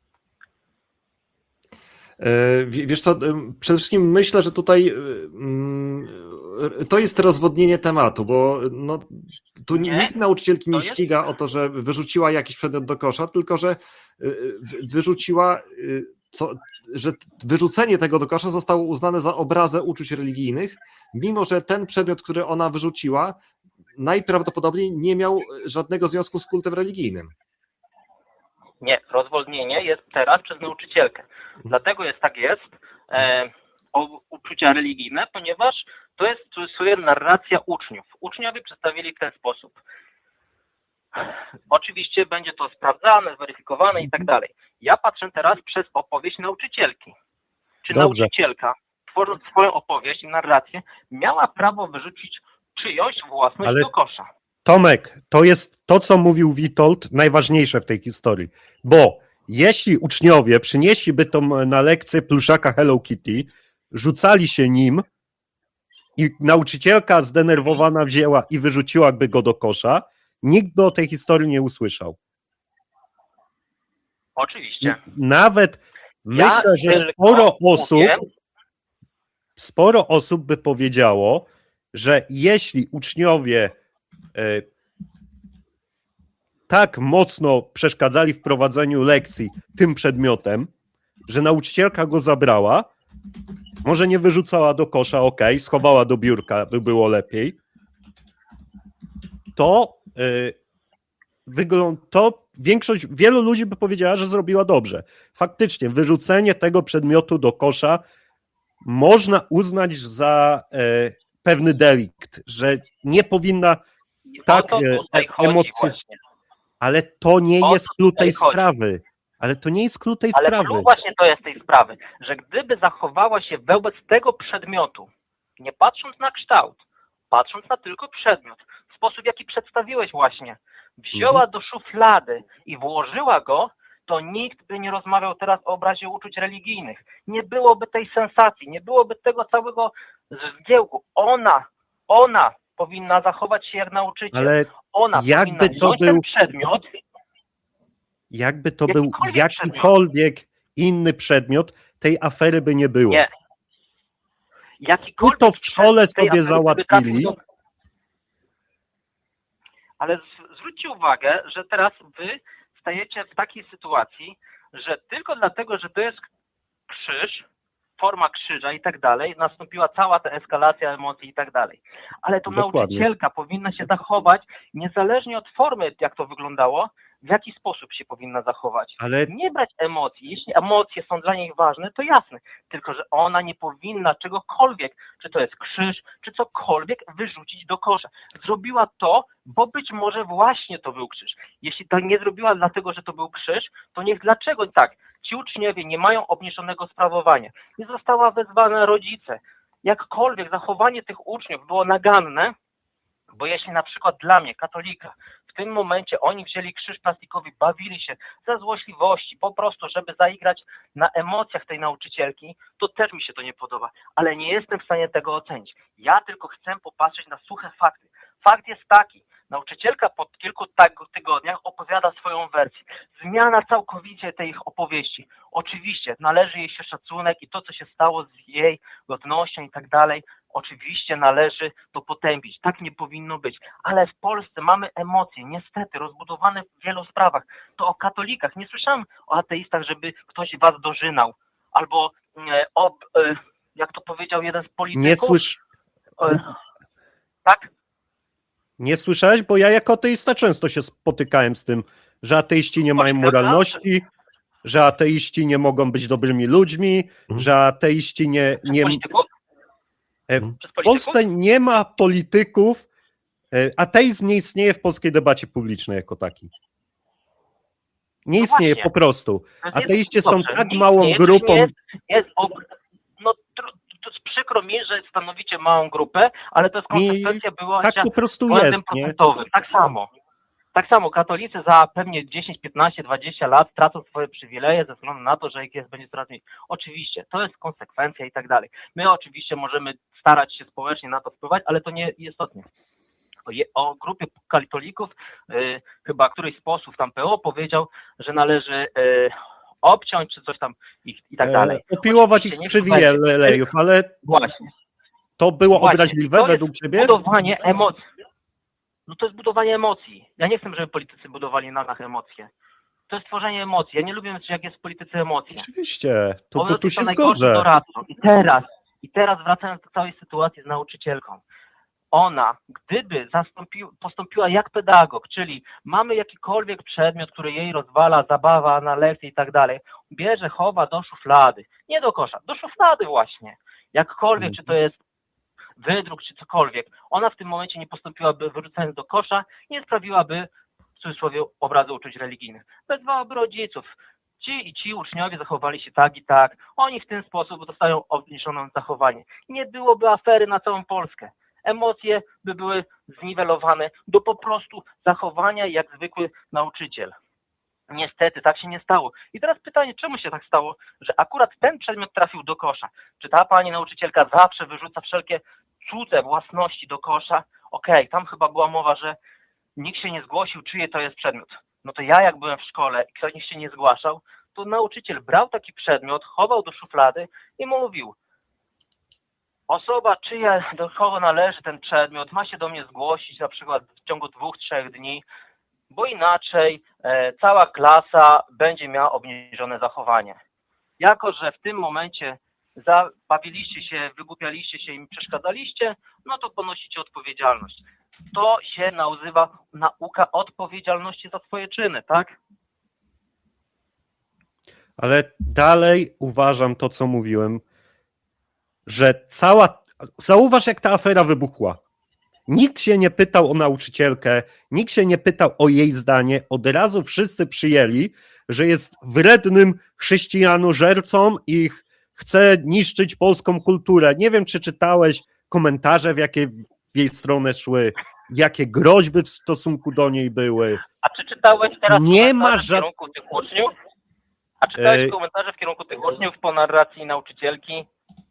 Wiesz co, przede wszystkim myślę, że tutaj to jest rozwodnienie tematu, bo no, tu nie, nikt nauczycielki nie ściga jest... o to, że wyrzuciła jakiś przedmiot do kosza, tylko że wyrzuciła, co, że wyrzucenie tego do kosza zostało uznane za obrazę uczuć religijnych, mimo że ten przedmiot, który ona wyrzuciła, najprawdopodobniej nie miał żadnego związku z kultem religijnym. Nie, rozwodnienie jest teraz przez nauczycielkę. Dlatego jest tak jest, e, o uczucia religijne, ponieważ To jest w cudzysłowie narracja uczniów. Uczniowie przedstawili w ten sposób. Oczywiście będzie to sprawdzane, zweryfikowane i tak dalej. Ja patrzę teraz przez opowieść nauczycielki. Czy Dobrze. nauczycielka, tworząc swoją opowieść i narrację, miała prawo wyrzucić czyjąś własność Ale... do kosza? Tomek, to jest to, co mówił Witold, najważniejsze w tej historii, bo jeśli uczniowie przynieśliby to na lekcję pluszaka Hello Kitty, rzucali się nim i nauczycielka zdenerwowana wzięła i wyrzuciłaby go do kosza, nikt by o tej historii nie usłyszał. Oczywiście. I nawet Ja myślę, że sporo osób, mówię... sporo osób by powiedziało, że jeśli uczniowie e, tak mocno przeszkadzali w prowadzeniu lekcji tym przedmiotem, że nauczycielka go zabrała, może nie wyrzucała do kosza, ok, schowała do biurka, by było lepiej, to, yy, wygląd, to większość, wielu ludzi by powiedziała, że zrobiła dobrze. Faktycznie, wyrzucenie tego przedmiotu do kosza można uznać za yy, pewny delikt, że nie powinna tak emocjonalnie. Ale to nie o jest klucz tej sprawy. Ale to nie jest klucz tej Ale sprawy. Ale właśnie to jest tej sprawy, że gdyby zachowała się wobec tego przedmiotu, nie patrząc na kształt, patrząc na tylko przedmiot, w sposób jaki przedstawiłeś właśnie, wzięła mhm. do szuflady i włożyła go, to nikt by nie rozmawiał teraz o obrazie uczuć religijnych. Nie byłoby tej sensacji, nie byłoby tego całego zgiełku. Ona, ona powinna zachować się jak nauczyciel. Ale ona jakby powinna to był ten przedmiot. Jakby to jakikolwiek był jakikolwiek przedmiot. inny przedmiot, tej afery by nie było. Nie. I to w szkole sobie załatwili. Do... Ale z, zwróćcie uwagę, że teraz wy stajecie w takiej sytuacji, że tylko dlatego, że to jest krzyż, forma krzyża i tak dalej, nastąpiła cała ta eskalacja emocji i tak dalej. Ale to Dokładnie. nauczycielka powinna się zachować, niezależnie od formy, jak to wyglądało, w jaki sposób się powinna zachować. Ale... Nie brać emocji. Jeśli emocje są dla niej ważne, to jasne. Tylko że ona nie powinna czegokolwiek, czy to jest krzyż, czy cokolwiek, wyrzucić do kosza. Zrobiła to, bo być może właśnie to był krzyż. Jeśli to nie zrobiła dlatego, że to był krzyż, to niech dlaczego tak? Ci uczniowie nie mają obniżonego sprawowania. Nie została wezwana rodzice. Jakkolwiek zachowanie tych uczniów było naganne, bo jeśli na przykład dla mnie, katolika, w tym momencie oni wzięli krzyż plastikowy, bawili się ze złośliwości, po prostu, żeby zaigrać na emocjach tej nauczycielki, to też mi się to nie podoba. Ale nie jestem w stanie tego ocenić. Ja tylko chcę popatrzeć na suche fakty. Fakt jest taki, nauczycielka po kilku tygodniach opowiada swoją wersję. Zmiana całkowicie tej ich opowieści. Oczywiście należy jej się szacunek i to, co się stało z jej godnością i tak dalej, oczywiście należy to potępić. Tak nie powinno być. Ale w Polsce mamy emocje, niestety, rozbudowane w wielu sprawach. To o katolikach. Nie słyszałem o ateistach, żeby ktoś was dożynał. Albo, e, ob, e, jak to powiedział jeden z polityków. Nie słysz... E, tak? Nie słyszałeś? Bo ja jako ateista często się spotykałem z tym, że ateiści nie mają moralności, że ateiści nie mogą być dobrymi ludźmi, hmm. że ateiści nie... nie... W Polsce nie ma polityków, ateizm nie istnieje w polskiej debacie publicznej jako taki. Nie istnieje no po prostu. Ateiści są tak małą grupą... Jest, jest, no, to jest przykro mi, że stanowicie małą grupę, ale to jest konsekwencja była tak po prostu jest, nie? Tak samo. Tak samo katolicy za pewnie dziesięć, piętnaście, dwadzieścia lat tracą swoje przywileje ze względu na to, że ich jest będzie coraz mniej. Oczywiście, to jest konsekwencja i tak dalej. My oczywiście możemy starać się społecznie na to wpływać, ale to nie istotnie. O, je, o grupie katolików yy, chyba któryś z posłów tam P O powiedział, że należy yy, obciąć czy coś tam i, i tak dalej. E, opiłować ich z przywilejów, ale właśnie. To było Właśnie. obraźliwe to według ciebie? Budowanie emocji. No to jest budowanie emocji. Ja nie chcę, żeby politycy budowali na nas emocje. To jest tworzenie emocji. Ja nie lubię, jak jest w polityce emocji. Oczywiście, to, to tu się zgodzę. Doradcą. I teraz, I teraz wracając do całej sytuacji z nauczycielką. Ona, gdyby zastąpił, postąpiła jak pedagog, czyli mamy jakikolwiek przedmiot, który jej rozwala, zabawa na lekcji i tak dalej, bierze, chowa do szuflady. Nie do kosza, do szuflady właśnie. Jakkolwiek, czy to jest wydruk czy cokolwiek, ona w tym momencie nie postąpiłaby wyrzucając do kosza, nie sprawiłaby w cudzysłowie obrazy uczuć religijnych. Wezwałaby rodziców. Ci i ci uczniowie zachowali się tak i tak, oni w ten sposób dostają obniżone zachowanie. Nie byłoby afery na całą Polskę. Emocje by były zniwelowane do po prostu zachowania jak zwykły nauczyciel. Niestety tak się nie stało. I teraz pytanie, czemu się tak stało, że akurat ten przedmiot trafił do kosza? Czy ta pani nauczycielka zawsze wyrzuca wszelkie cudze własności do kosza? Okej, okay, tam chyba była mowa, że nikt się nie zgłosił, czyje to jest przedmiot. No to ja jak byłem w szkole i ktoś się nie zgłaszał, to nauczyciel brał taki przedmiot, chował do szuflady i mówił: osoba, czyja, do kogo należy ten przedmiot, ma się do mnie zgłosić na przykład w ciągu dwóch, trzech dni, bo inaczej e, cała klasa będzie miała obniżone zachowanie. Jako że w tym momencie zabawiliście się, wygłupialiście się i mi przeszkadzaliście, no to ponosicie odpowiedzialność. To się nazywa nauka odpowiedzialności za swoje czyny, tak? Ale dalej uważam to, co mówiłem, że cała... Zauważ, jak ta afera wybuchła. Nikt się nie pytał o nauczycielkę, nikt się nie pytał o jej zdanie. Od razu wszyscy przyjęli, że jest wrednym chrześcijanożercą i chce niszczyć polską kulturę. Nie wiem, czy czytałeś komentarze, w jakie w jej stronę szły, jakie groźby w stosunku do niej były. A czy czytałeś teraz nie komentarze ma w ża... kierunku tych uczniów? A czytałeś Ej... komentarze w kierunku tych uczniów po narracji nauczycielki?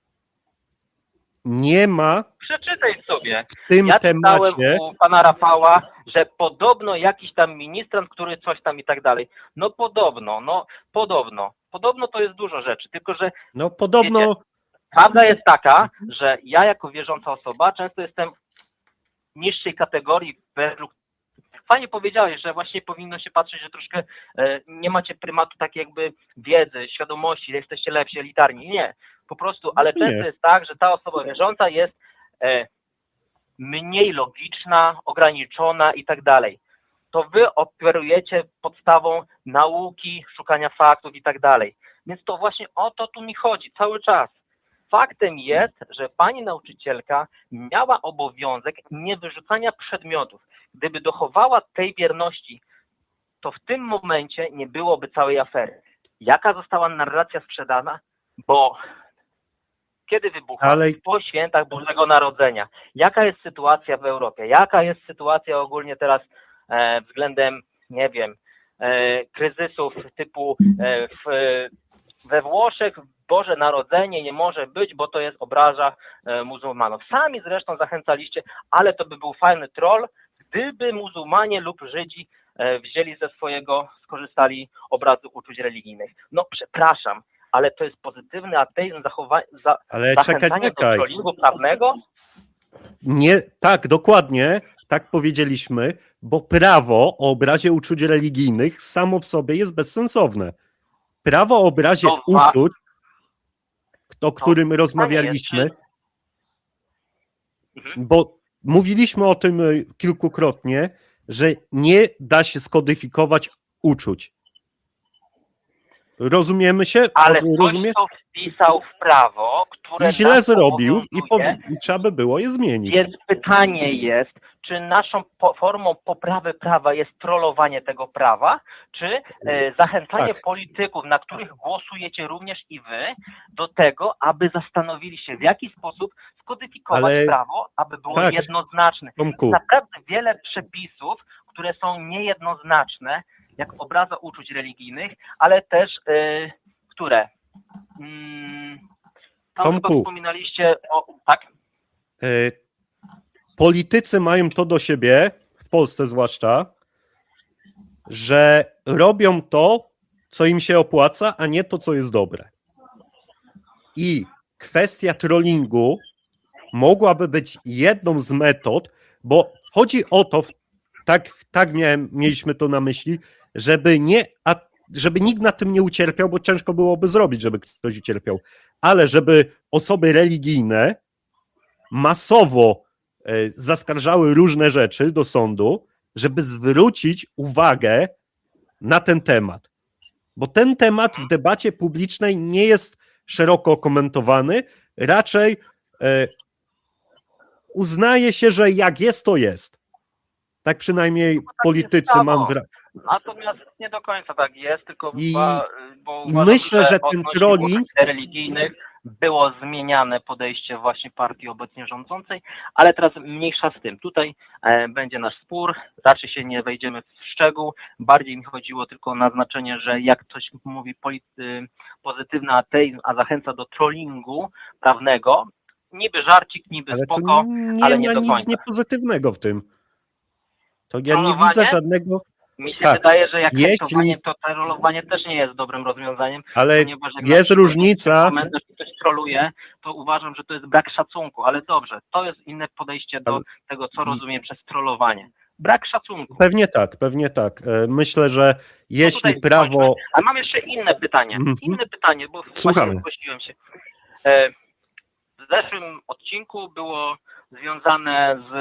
Nie ma. Przeczytaj sobie. W tym ja temacie. czytałem u pana Rafała, że podobno jakiś tam ministrant, który coś tam i tak dalej. No podobno, no podobno. Podobno to jest dużo rzeczy, tylko że No podobno. Wiecie, prawda jest taka, że ja jako wierząca osoba często jestem w niższej kategorii według. Fajnie powiedziałeś, że właśnie powinno się patrzeć, że troszkę e, nie macie prymatu takiej jakby wiedzy, świadomości, że jesteście lepsi, elitarni. Nie, po prostu, ale często Nie. jest tak, że ta osoba wierząca jest e, mniej logiczna, ograniczona i tak dalej. To wy operujecie podstawą nauki, szukania faktów i tak dalej. Więc to właśnie o to tu mi chodzi cały czas. Faktem jest, że pani nauczycielka miała obowiązek niewyrzucania przedmiotów. Gdyby dochowała tej wierności, to w tym momencie nie byłoby całej afery. Jaka została narracja sprzedana? Bo kiedy wybucha? Ale... Po świętach Bożego Narodzenia. Jaka jest sytuacja w Europie? Jaka jest sytuacja ogólnie teraz e, względem, nie wiem, e, kryzysów typu e, w, we Włoszech Boże Narodzenie nie może być, bo to jest obraża e, muzułmanów. Sami zresztą zachęcaliście, ale to by był fajny troll, gdyby muzułmanie lub Żydzi e, wzięli ze swojego, skorzystali obrazu uczuć religijnych. No przepraszam, ale to jest pozytywny ateizm, zachowanie, za, ale zachęcanie czekaj, czekaj. do trollingu prawnego? Nie, tak, dokładnie, tak powiedzieliśmy, bo prawo o obrazie uczuć religijnych samo w sobie jest bezsensowne. Prawo o obrazie To wa- uczuć, o którym no, rozmawialiśmy, jest, czy... mhm. bo mówiliśmy o tym kilkukrotnie, że nie da się skodyfikować uczuć. Rozumiemy się? Ale Rozumie? ktoś to wpisał w prawo, które I źle nas zrobił i, obowiązuje. po, i trzeba by było je zmienić. Więc pytanie jest, czy naszą po, formą poprawy prawa jest trollowanie tego prawa, czy e, zachęcanie tak. polityków, na których głosujecie również i wy, do tego, aby zastanowili się, w jaki sposób skodyfikować Ale... prawo, aby było tak. jednoznaczne. Tomku. Naprawdę wiele przepisów, które są niejednoznaczne, jak obraza uczuć religijnych, ale też e, które? Hmm, tam Tomku. chyba wspominaliście o... Tak? Y- Politycy mają to do siebie, w Polsce zwłaszcza, że robią to, co im się opłaca, a nie to, co jest dobre. I kwestia trollingu mogłaby być jedną z metod, bo chodzi o to, tak, tak miałem, mieliśmy to na myśli, żeby, nie, a, żeby nikt na tym nie ucierpiał, bo ciężko byłoby zrobić, żeby ktoś ucierpiał, ale żeby osoby religijne masowo zaskarżały różne rzeczy do sądu, żeby zwrócić uwagę na ten temat. Bo ten temat w debacie publicznej nie jest szeroko komentowany, raczej e, uznaje się, że jak jest, to jest. Tak przynajmniej no, tak politycy mam wrażenie. Natomiast nie do końca tak jest, tylko I, bo, bo i uważam, myślę, że, że ten trolling religijnych było zmieniane podejście właśnie partii obecnie rządzącej, ale teraz mniejsza z tym. Tutaj e, będzie nasz spór, raczej się nie wejdziemy w szczegół, bardziej mi chodziło tylko o naznaczenie, że jak ktoś mówi polity, pozytywny ateizm, a zachęca do trollingu prawnego, niby żarcik, niby ale spoko, to nie ale ma nie do nic końca. niepozytywnego w tym. To ja Trollowanie? nie widzę żadnego... Mi się tak. wydaje, że jak Jeśli... hejtowanie, to trollowanie też nie jest dobrym rozwiązaniem, ale ponieważ jak jest różnica. komentarz ktoś troluje, to uważam, że to jest brak szacunku, ale dobrze, to jest inne podejście do ale... tego, co rozumiem przez trollowanie. Brak szacunku. Pewnie tak, pewnie tak. Myślę, że jeśli no prawo... Ale mam jeszcze inne pytanie, mm-hmm. inne pytanie, bo Słuchamy. właśnie zgłosiłem się. W zeszłym odcinku było związane z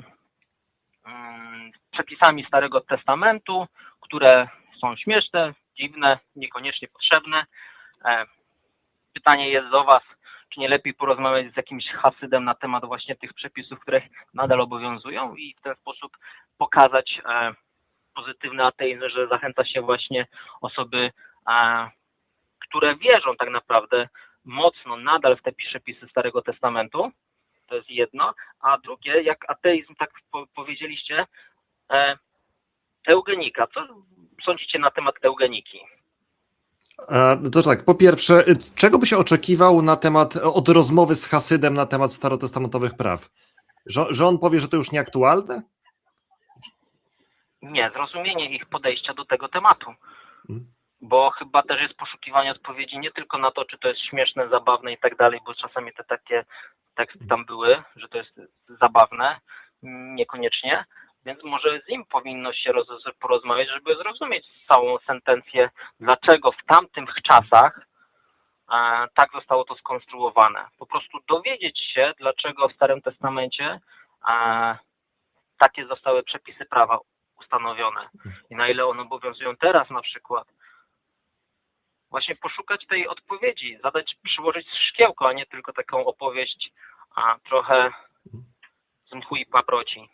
um, przepisami Starego Testamentu, które są śmieszne, dziwne, niekoniecznie potrzebne. Pytanie jest do Was, czy nie lepiej porozmawiać z jakimś hasydem na temat właśnie tych przepisów, które nadal obowiązują i w ten sposób pokazać e, pozytywny ateizm, że zachęca się właśnie osoby, e, które wierzą tak naprawdę mocno nadal w te przepisy Starego Testamentu. To jest jedno. A drugie, jak ateizm, tak po, powiedzieliście, e, eugenika. Co sądzicie na temat eugeniki? To tak, po pierwsze, czego by się oczekiwał na temat, od rozmowy z Hasydem na temat starotestamentowych praw? Że, że on powie, że to już nieaktualne? Nie, zrozumienie ich podejścia do tego tematu. Hmm. Bo chyba też jest poszukiwanie odpowiedzi nie tylko na to, czy to jest śmieszne, zabawne i tak dalej, bo czasami te takie teksty tam były, że to jest zabawne, niekoniecznie. Więc może z nim powinno się roz, porozmawiać, żeby zrozumieć całą sentencję, dlaczego w tamtych czasach e, tak zostało to skonstruowane. Po prostu dowiedzieć się, dlaczego w Starym Testamencie e, takie zostały przepisy prawa ustanowione i na ile one obowiązują teraz na przykład. Właśnie poszukać tej odpowiedzi, zadać, przyłożyć szkiełko, a nie tylko taką opowieść a, trochę z mchu i paproci.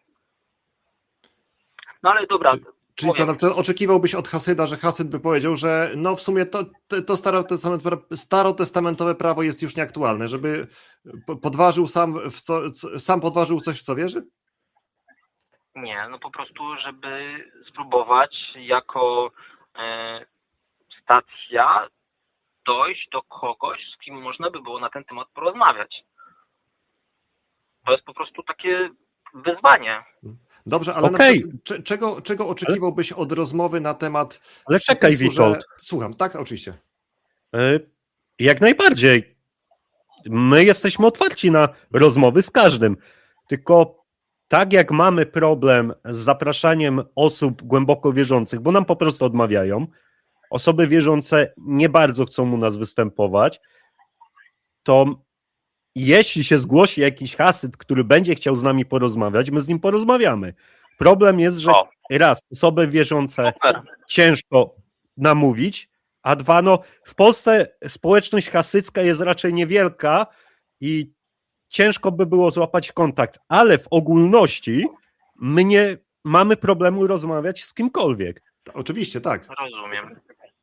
No ale dobra. Czyli, czyli co, na przykład oczekiwałbyś od Hasyda, że Hasyd by powiedział, że no w sumie to, to starotestamentowe prawo jest już nieaktualne, żeby podważył sam, w co, sam podważył coś, w co wierzy? Nie, no po prostu, żeby spróbować jako e, stacja dojść do kogoś, z kim można by było na ten temat porozmawiać. To jest po prostu takie wyzwanie. Dobrze, ale okay. na przykład, czego, czego oczekiwałbyś od rozmowy na temat... Ale czekaj, Witold. Że... Słucham, tak, oczywiście. Jak najbardziej. My jesteśmy otwarci na rozmowy z każdym. Tylko tak jak mamy problem z zapraszaniem osób głęboko wierzących, bo nam po prostu odmawiają, osoby wierzące nie bardzo chcą u nas występować, to jeśli się zgłosi jakiś hasyd, który będzie chciał z nami porozmawiać, my z nim porozmawiamy. Problem jest, że o. raz, osoby wierzące Super. ciężko namówić, a dwa, no w Polsce społeczność hasycka jest raczej niewielka i ciężko by było złapać kontakt, ale w ogólności my nie mamy problemu rozmawiać z kimkolwiek. Oczywiście, tak. Rozumiem.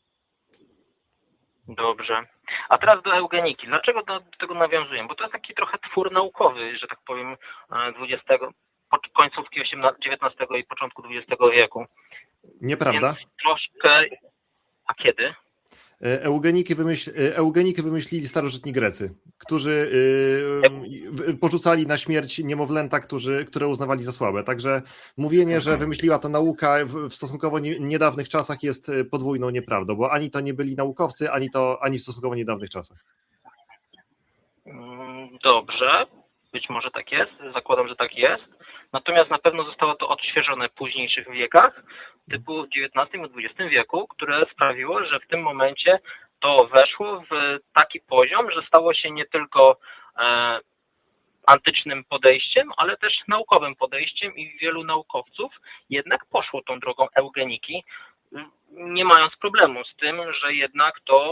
Dobrze. A teraz do eugeniki. Dlaczego do tego nawiązuję? Bo to jest taki trochę twór naukowy, że tak powiem, dwudziestego, końcówki dziewiętnastego i początku dwudziestego wieku. Nieprawda. Więc troszkę... A kiedy? Eugeniki, wymyśl... Eugeniki wymyślili starożytni Grecy, którzy yy, porzucali na śmierć niemowlęta, którzy, które uznawali za słabe. Także mówienie, że wymyśliła to nauka w stosunkowo niedawnych czasach jest podwójną nieprawdą, bo ani to nie byli naukowcy, ani to ani w stosunkowo niedawnych czasach. Dobrze, być może tak jest, zakładam, że tak jest. Natomiast na pewno zostało to odświeżone w późniejszych wiekach, typu w dziewiętnastym i dwudziestym wieku, które sprawiło, że w tym momencie to weszło w taki poziom, że stało się nie tylko e, antycznym podejściem, ale też naukowym podejściem i wielu naukowców jednak poszło tą drogą eugeniki, nie mając problemu z tym, że jednak to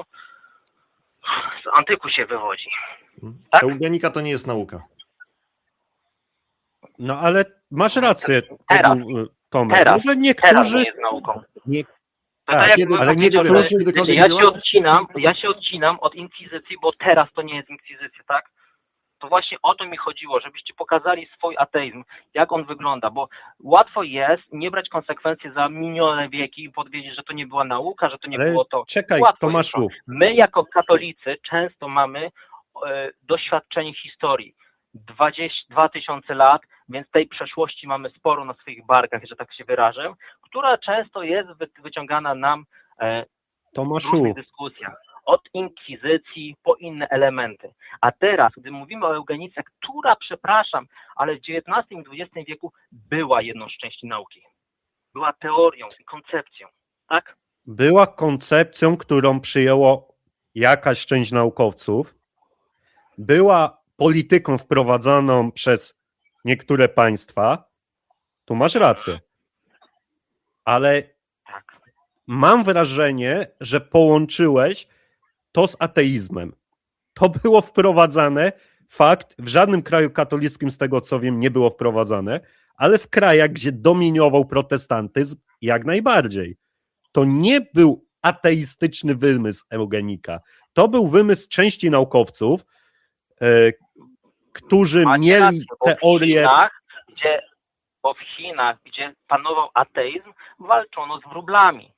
z antyku się wywodzi. Tak? Eugenika to nie jest nauka. No ale masz rację, teraz, Tomek. teraz, Może niektórzy... teraz nie jest nauką. Nie... To Tak, tak jak kiedy- ale niektórzy... Kiedykolwiek ja się było? odcinam, ja się odcinam od inkwizycji, bo teraz to nie jest inkwizycja, tak? To właśnie o to mi chodziło, żebyście pokazali swój ateizm, jak on wygląda, bo łatwo jest nie brać konsekwencji za minione wieki i powiedzieć, że to nie była nauka, że to nie Ale było to. czekaj, Łatwo Tomaszu. jest to. My jako katolicy często mamy e, doświadczenie historii. dwadzieścia dwa tysiące lat, więc tej przeszłości mamy sporo na swoich barkach, że tak się wyrażę, która często jest wy, wyciągana nam e, w Tomaszu, różnych dyskusjach. Od inkwizycji po inne elementy. A teraz, gdy mówimy o eugenice, która, przepraszam, ale w dziewiętnastym i dwudziestym wieku była jedną z części nauki. Była teorią i koncepcją, tak? była koncepcją, którą przyjęło jakaś część naukowców, była polityką wprowadzoną przez niektóre państwa, tu masz rację, ale Tak. mam wrażenie, że połączyłeś to z ateizmem. To było wprowadzane, fakt, w żadnym kraju katolickim, z tego co wiem, nie było wprowadzane, ale w krajach, gdzie dominował protestantyzm, jak najbardziej. To nie był ateistyczny wymysł eugenika. To był wymysł części naukowców, e, którzy Macie mieli rację, bo w teorię... Chinach, gdzie, bo w Chinach, gdzie panował ateizm, walczono z wróblami.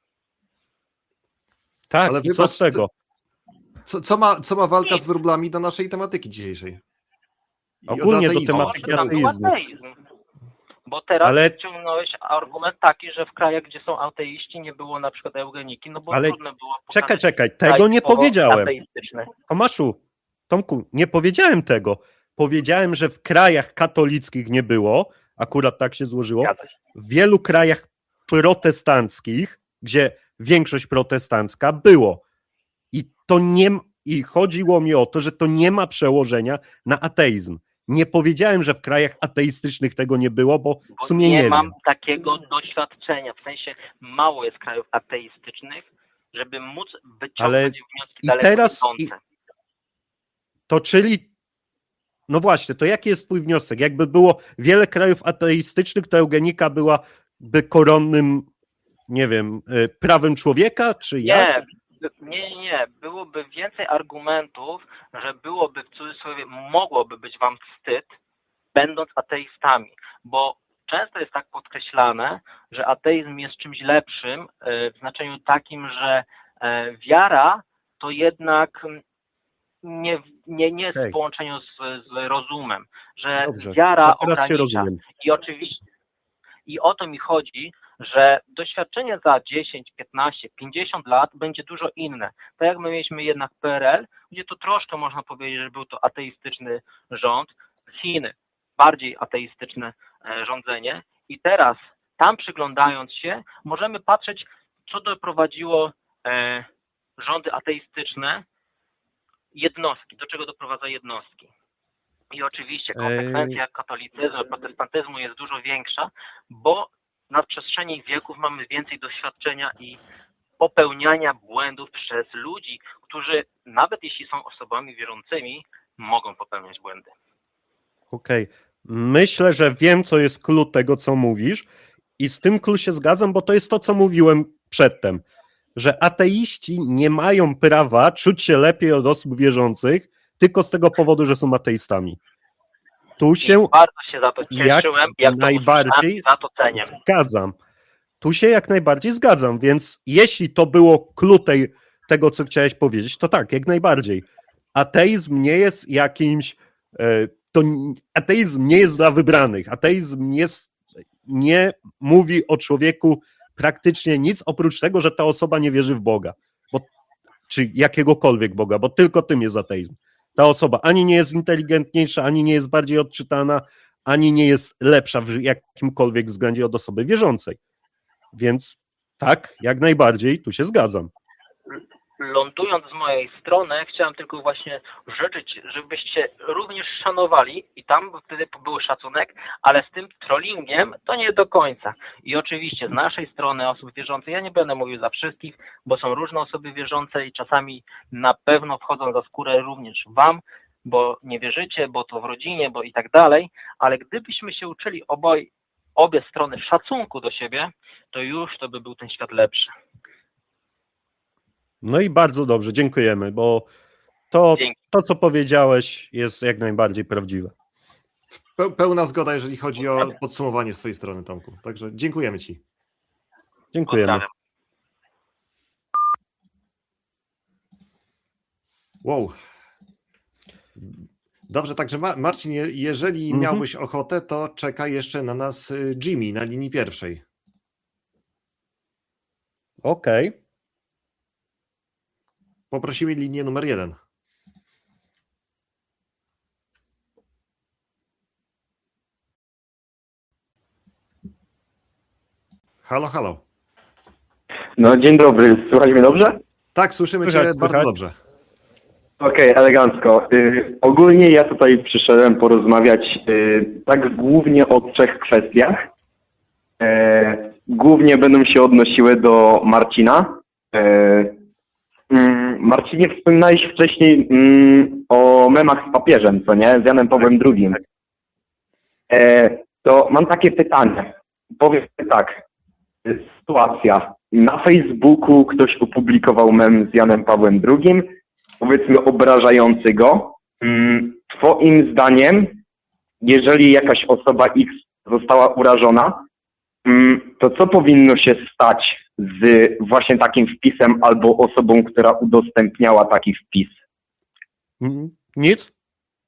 Tak, Ale i co wybacz, z tego? Co, co, ma, co ma walka z wróblami do naszej tematyki dzisiejszej? I Ogólnie do ateizmu. tematyki Może tam był ateizmu. ateizm. Bo teraz Ale- wciągnąłeś argument taki, że w krajach, gdzie są ateiści, nie było na przykład eugeniki, no bo Ale trudno było Czekaj, pokazać czekaj, kraj tego nie typowo powiedziałem. ateistyczny. Tomaszu, Tomku, nie powiedziałem tego. Powiedziałem, że w krajach katolickich nie było, akurat tak się złożyło, Zgadza się. w wielu krajach protestanckich, gdzie większość protestancka było. I to nie, i chodziło mi o to, że to nie ma przełożenia na ateizm. Nie powiedziałem, że w krajach ateistycznych tego nie było, bo w Bo sumie nie, nie mam wiem. takiego doświadczenia, w sensie mało jest krajów ateistycznych, żeby móc wyciągnąć Ale wnioski i daleko teraz- idące. To czyli, no właśnie, to jaki jest twój wniosek? Jakby było wiele krajów ateistycznych, to eugenika byłaby koronnym, nie wiem, y, prawem człowieka, czy jak? Nie, nie, nie. Byłoby więcej argumentów, że byłoby w cudzysłowie, mogłoby być wam wstyd, będąc ateistami, bo często jest tak podkreślane, że ateizm jest czymś lepszym, w znaczeniu takim, że wiara to jednak nie, nie, nie jest Okej. w połączeniu z, z rozumem, że Dobrze, wiara to teraz się ogranicza. rozumiem. I oczywiście, i o to mi chodzi, że doświadczenie za dziesięć, piętnaście, pięćdziesiąt lat będzie dużo inne. Tak jak my mieliśmy jednak P R L, gdzie to troszkę można powiedzieć, że był to ateistyczny rząd, Chiny, bardziej ateistyczne e, rządzenie i teraz tam przyglądając się, możemy patrzeć, co doprowadziło e, rządy ateistyczne, jednostki, do czego doprowadza jednostki. I oczywiście konsekwencja katolicyzmu, protestantyzmu jest dużo większa, bo na przestrzeni wieków mamy więcej doświadczenia i popełniania błędów przez ludzi, którzy nawet jeśli są osobami wierzącymi, mogą popełniać błędy. Okej. Myślę, że wiem, co jest clue tego, co mówisz i z tym clue się zgadzam, bo to jest to, co mówiłem przedtem, że ateiści nie mają prawa czuć się lepiej od osób wierzących tylko z tego powodu, że są ateistami. Tu się I bardzo się za to cieszyłem, jak, jak najbardziej to za to cenię. zgadzam. Tu się jak najbardziej zgadzam, więc jeśli to było clue tej, tego, co chciałeś powiedzieć, to tak, jak najbardziej. Ateizm nie jest jakimś e, to ateizm nie jest dla wybranych. Ateizm nie, nie mówi o człowieku praktycznie nic, oprócz tego, że ta osoba nie wierzy w Boga. Bo, czy jakiegokolwiek Boga, bo tylko tym jest ateizm. Ta osoba ani nie jest inteligentniejsza, ani nie jest bardziej odczytana, ani nie jest lepsza w jakimkolwiek względzie od osoby wierzącej. Więc tak, jak najbardziej, tu się zgadzam. Lądując z mojej strony, chciałem tylko właśnie życzyć, żebyście również szanowali i tam wtedy był szacunek, ale z tym trollingiem to nie do końca. I oczywiście z naszej strony osób wierzących, ja nie będę mówił za wszystkich, bo są różne osoby wierzące i czasami na pewno wchodzą za skórę również wam. bo nie wierzycie, bo to w rodzinie, bo i tak dalej, ale gdybyśmy się uczyli oboj, obie strony szacunku do siebie, to już to by był ten świat lepszy. No i bardzo dobrze, dziękujemy, bo to, to co powiedziałeś, jest jak najbardziej prawdziwe. Pełna zgoda, jeżeli chodzi o podsumowanie swojej strony, Tomku. Także dziękujemy Ci. Dziękujemy. Pozdrawiam. Wow. Dobrze, także Marcin, jeżeli mhm. miałbyś ochotę, to czeka jeszcze na nas Jimmy na linii pierwszej. Okej. Okay. Poprosimy linię numer jeden. Halo, halo. No dzień dobry, słychać mnie dobrze? Tak, słyszymy Cię słychać, bardzo słychać. dobrze. Okej, okay, elegancko. Y, ogólnie ja tutaj przyszedłem porozmawiać y, tak głównie o trzech kwestiach. Y, głównie będą się odnosiły do Marcina. Y, y, Marcinie, wspominałeś wcześniej y, o memach z papieżem, co nie? Z Janem Pawłem drugim. Y, to mam takie pytanie. Powiem tak. Sytuacja. Na Facebooku ktoś opublikował mem z Janem Pawłem drugim, powiedzmy obrażający go. Twoim zdaniem, jeżeli jakaś osoba X została urażona, to co powinno się stać z właśnie takim wpisem albo osobą, która udostępniała taki wpis? Nic.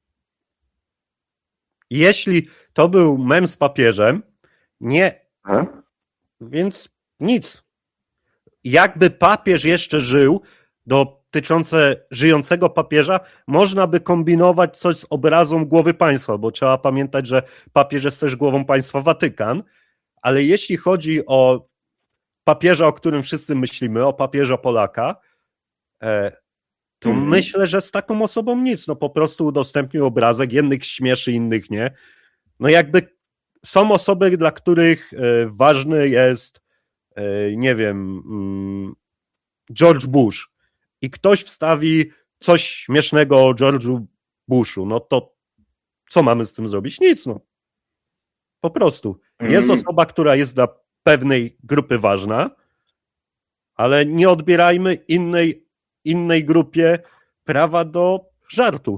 Jeśli to był mem z papieżem, nie... He? Więc nic. Jakby papież jeszcze żył, dotyczące żyjącego papieża, można by kombinować coś z obrazą głowy państwa, bo trzeba pamiętać, że papież jest też głową państwa Watykan, ale jeśli chodzi o papieża, o którym wszyscy myślimy, o papieża Polaka, to hmm. myślę, że z taką osobą nic. No po prostu udostępnił obrazek, jednych śmieszy, innych nie. No jakby są osoby, dla których ważny jest, nie wiem, George Bush i ktoś wstawi coś śmiesznego o George'u Bushu, no to co mamy z tym zrobić? Nic, no. Po prostu. Jest osoba, która jest dla pewnej grupy ważna, ale nie odbierajmy innej, innej grupie prawa do żartu.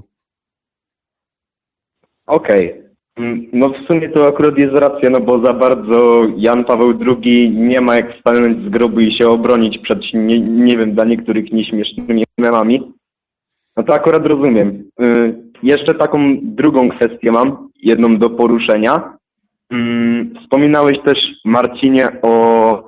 Okej. Okay. No w sumie to akurat jest racja, no bo za bardzo Jan Paweł drugi nie ma jak stanąć z grobu i się obronić przed, nie, nie wiem, dla niektórych nieśmiesznymi memami. No to akurat rozumiem. Yy, jeszcze taką drugą kwestię mam, jedną do poruszenia. Yy, wspominałeś też, Marcinie, o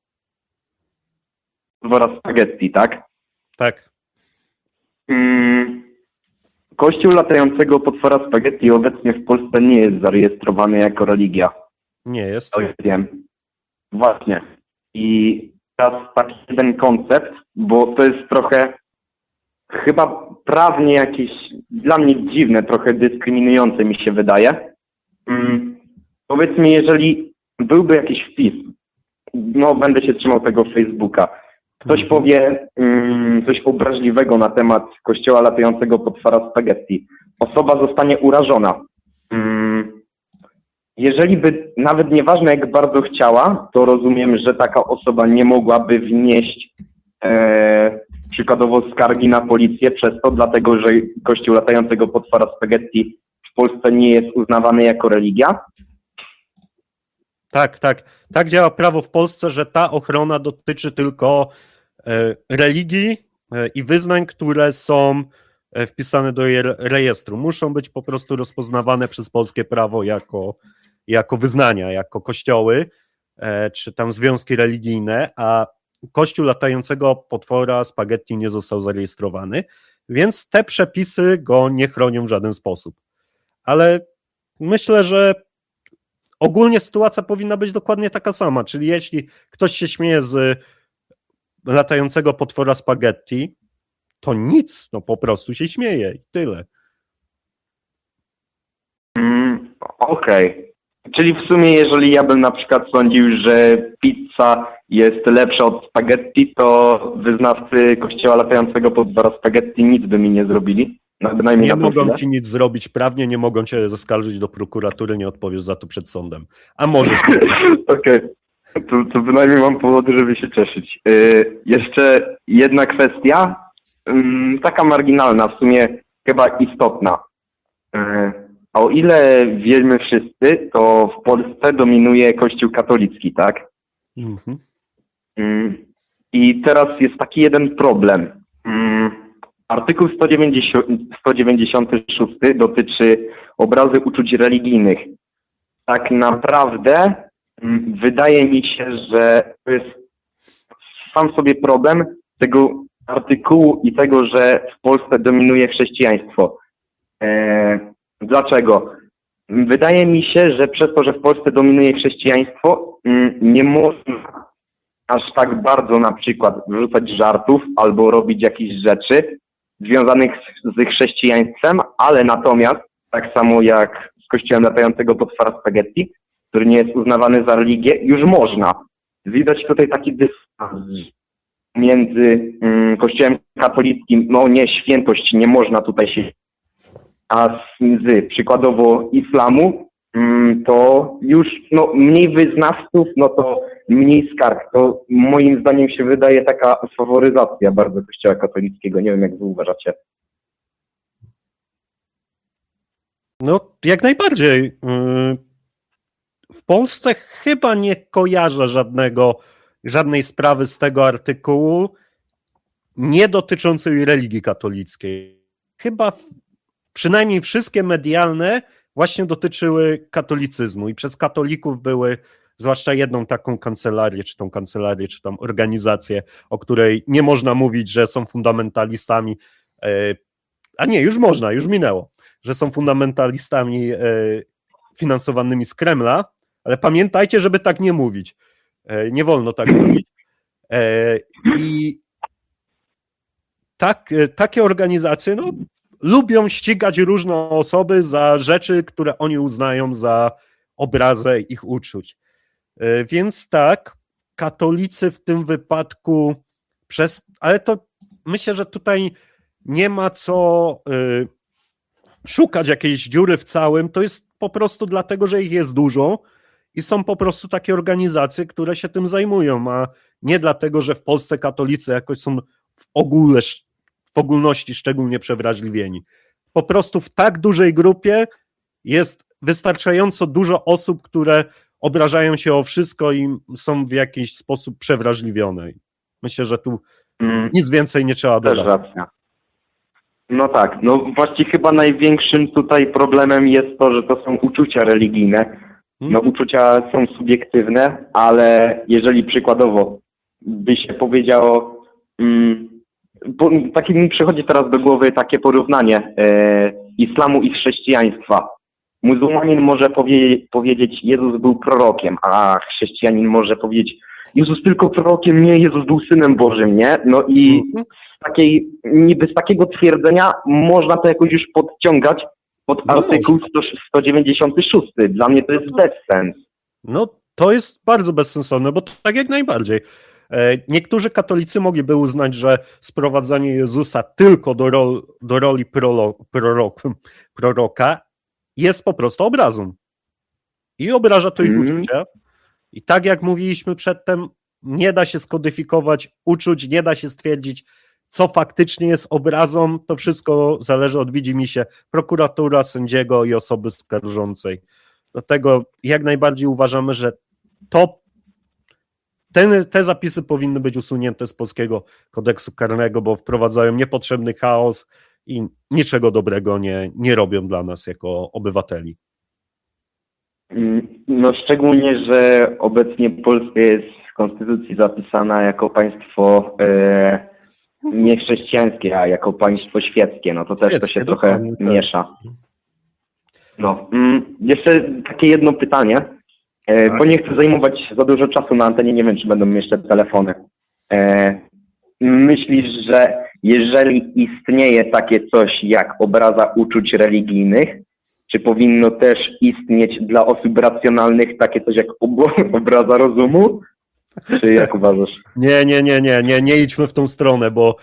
dwora spaghetti, tak? Tak. Yy, Kościół latającego potwora spaghetti obecnie w Polsce nie jest zarejestrowany jako religia. Nie jest. To wiem. Właśnie. I teraz taki jeden koncept, bo to jest trochę chyba prawnie jakieś, dla mnie dziwne, trochę dyskryminujące mi się wydaje. Hmm. Powiedz mi, jeżeli byłby jakiś wpis, no będę się trzymał tego Facebooka, ktoś powie um, coś obraźliwego na temat kościoła latającego potwora spaghetti. Osoba zostanie urażona. Um, jeżeli by, nawet nieważne jak bardzo chciała, to rozumiem, że taka osoba nie mogłaby wnieść e, przykładowo skargi na policję przez to, dlatego że kościół latającego potwora spaghetti w Polsce nie jest uznawany jako religia. Tak, tak. Tak działa prawo w Polsce, że ta ochrona dotyczy tylko e, religii e, i wyznań, które są e, wpisane do jej rejestru. Muszą być po prostu rozpoznawane przez polskie prawo jako, jako wyznania, jako kościoły, e, czy tam związki religijne, a kościół latającego potwora spaghetti nie został zarejestrowany, więc te przepisy go nie chronią w żaden sposób. Ale myślę, że ogólnie sytuacja powinna być dokładnie taka sama, czyli jeśli ktoś się śmieje z latającego potwora spaghetti, to nic, no po prostu się śmieje i tyle. Mm, Okej. Okay. Czyli w sumie jeżeli ja bym na przykład sądził, że pizza jest lepsza od spaghetti, to wyznawcy kościoła latającego potwora spaghetti nic by mi nie zrobili? Na, bynajmniej Nie na mogą chwilę. ci nic zrobić prawnie, nie mogą cię zaskarżyć do prokuratury, nie odpowiesz za to przed sądem. A możesz. Okej, okay. to, to bynajmniej mam powody, żeby się cieszyć. Yy, jeszcze jedna kwestia, yy, taka marginalna, w sumie chyba istotna. Yy, a o ile wiemy wszyscy, to w Polsce dominuje Kościół katolicki, tak? Mhm. Yy, I teraz jest taki jeden problem. Yy, artykuł sto dziewięćdziesiąty szósty dotyczy obrazy uczuć religijnych. Tak naprawdę wydaje mi się, że to jest sam sobie problem tego artykułu i tego, że w Polsce dominuje chrześcijaństwo. Eee, dlaczego? Wydaje mi się, że przez to, że w Polsce dominuje chrześcijaństwo, nie można aż tak bardzo na przykład wrzucać żartów albo robić jakichś rzeczy związanych z, z chrześcijaństwem, ale natomiast tak samo jak z kościołem latającego potwora spaghetti, który nie jest uznawany za religię, już można. Widać tutaj taki dystans między mm, kościołem katolickim, no nie, świętość nie można tutaj się, a z, z przykładowo islamu, mm, to już no, mniej wyznawców, no to mniej skarg. To moim zdaniem się wydaje taka faworyzacja bardzo kościoła katolickiego. Nie wiem, jak wy uważacie. No, jak najbardziej. W Polsce chyba nie kojarzę żadnego, żadnej sprawy z tego artykułu nie dotyczącej religii katolickiej. Chyba przynajmniej wszystkie medialne właśnie dotyczyły katolicyzmu i przez katolików były, zwłaszcza jedną taką kancelarię, czy tą kancelarię, czy tam organizację, o której nie można mówić, że są fundamentalistami, a nie, już można, już minęło, że są fundamentalistami finansowanymi z Kremla, ale pamiętajcie, żeby tak nie mówić. Nie wolno tak mówić. I tak, takie organizacje no, lubią ścigać różne osoby za rzeczy, które oni uznają za obrazę ich uczuć. Więc tak, katolicy w tym wypadku przez, ale to myślę, że tutaj nie ma co y, szukać jakiejś dziury w całym, to jest po prostu dlatego, że ich jest dużo i są po prostu takie organizacje, które się tym zajmują, a nie dlatego, że w Polsce katolicy jakoś są w ogóle, w ogólności szczególnie przewrażliwieni. Po prostu w tak dużej grupie jest wystarczająco dużo osób, które obrażają się o wszystko i są w jakiś sposób przewrażliwione. Myślę, że tu mm, nic więcej nie trzeba dodać. Też racja. No tak, no właściwie chyba największym tutaj problemem jest to, że to są uczucia religijne. No uczucia są subiektywne, ale jeżeli przykładowo by się powiedziało, mm, bo, takie mi przychodzi teraz do głowy takie porównanie e, islamu i chrześcijaństwa. Muzułmanin może powie, powiedzieć, Jezus był prorokiem, a chrześcijanin może powiedzieć, Jezus tylko prorokiem, nie, Jezus był Synem Bożym, nie? No i z takiej, niby z takiego twierdzenia można to jakoś już podciągać pod no artykuł sto dziewięćdziesiąty szósty. Dla mnie to jest bezsens. No to jest bardzo bezsensowne, bo to tak jak najbardziej. Niektórzy katolicy mogliby uznać, że sprowadzanie Jezusa tylko do, rol, do roli prolo, prorok, proroka jest po prostu obrazą. I obraża to ich mm. uczucia. I tak jak mówiliśmy przedtem, nie da się skodyfikować uczuć, nie da się stwierdzić, co faktycznie jest obrazą. To wszystko zależy od widzimisię prokuratura, sędziego i osoby skarżącej. Dlatego jak najbardziej uważamy, że to, te, te zapisy powinny być usunięte z polskiego kodeksu karnego, bo wprowadzają niepotrzebny chaos i niczego dobrego nie, nie robią dla nas jako obywateli. No szczególnie, że obecnie Polska jest w konstytucji zapisana jako państwo e, nie chrześcijańskie, a jako państwo świeckie. No to też to się trochę miesza. No. Jeszcze takie jedno pytanie, e, tak. bo nie chcę zajmować za dużo czasu na antenie, nie wiem, czy będą jeszcze telefony. E, myślisz, że jeżeli istnieje takie coś jak obraza uczuć religijnych, czy powinno też istnieć dla osób racjonalnych takie coś jak ob- obraza rozumu? Czy jak uważasz? Nie, nie, nie, nie, nie, nie idźmy w tą stronę, bo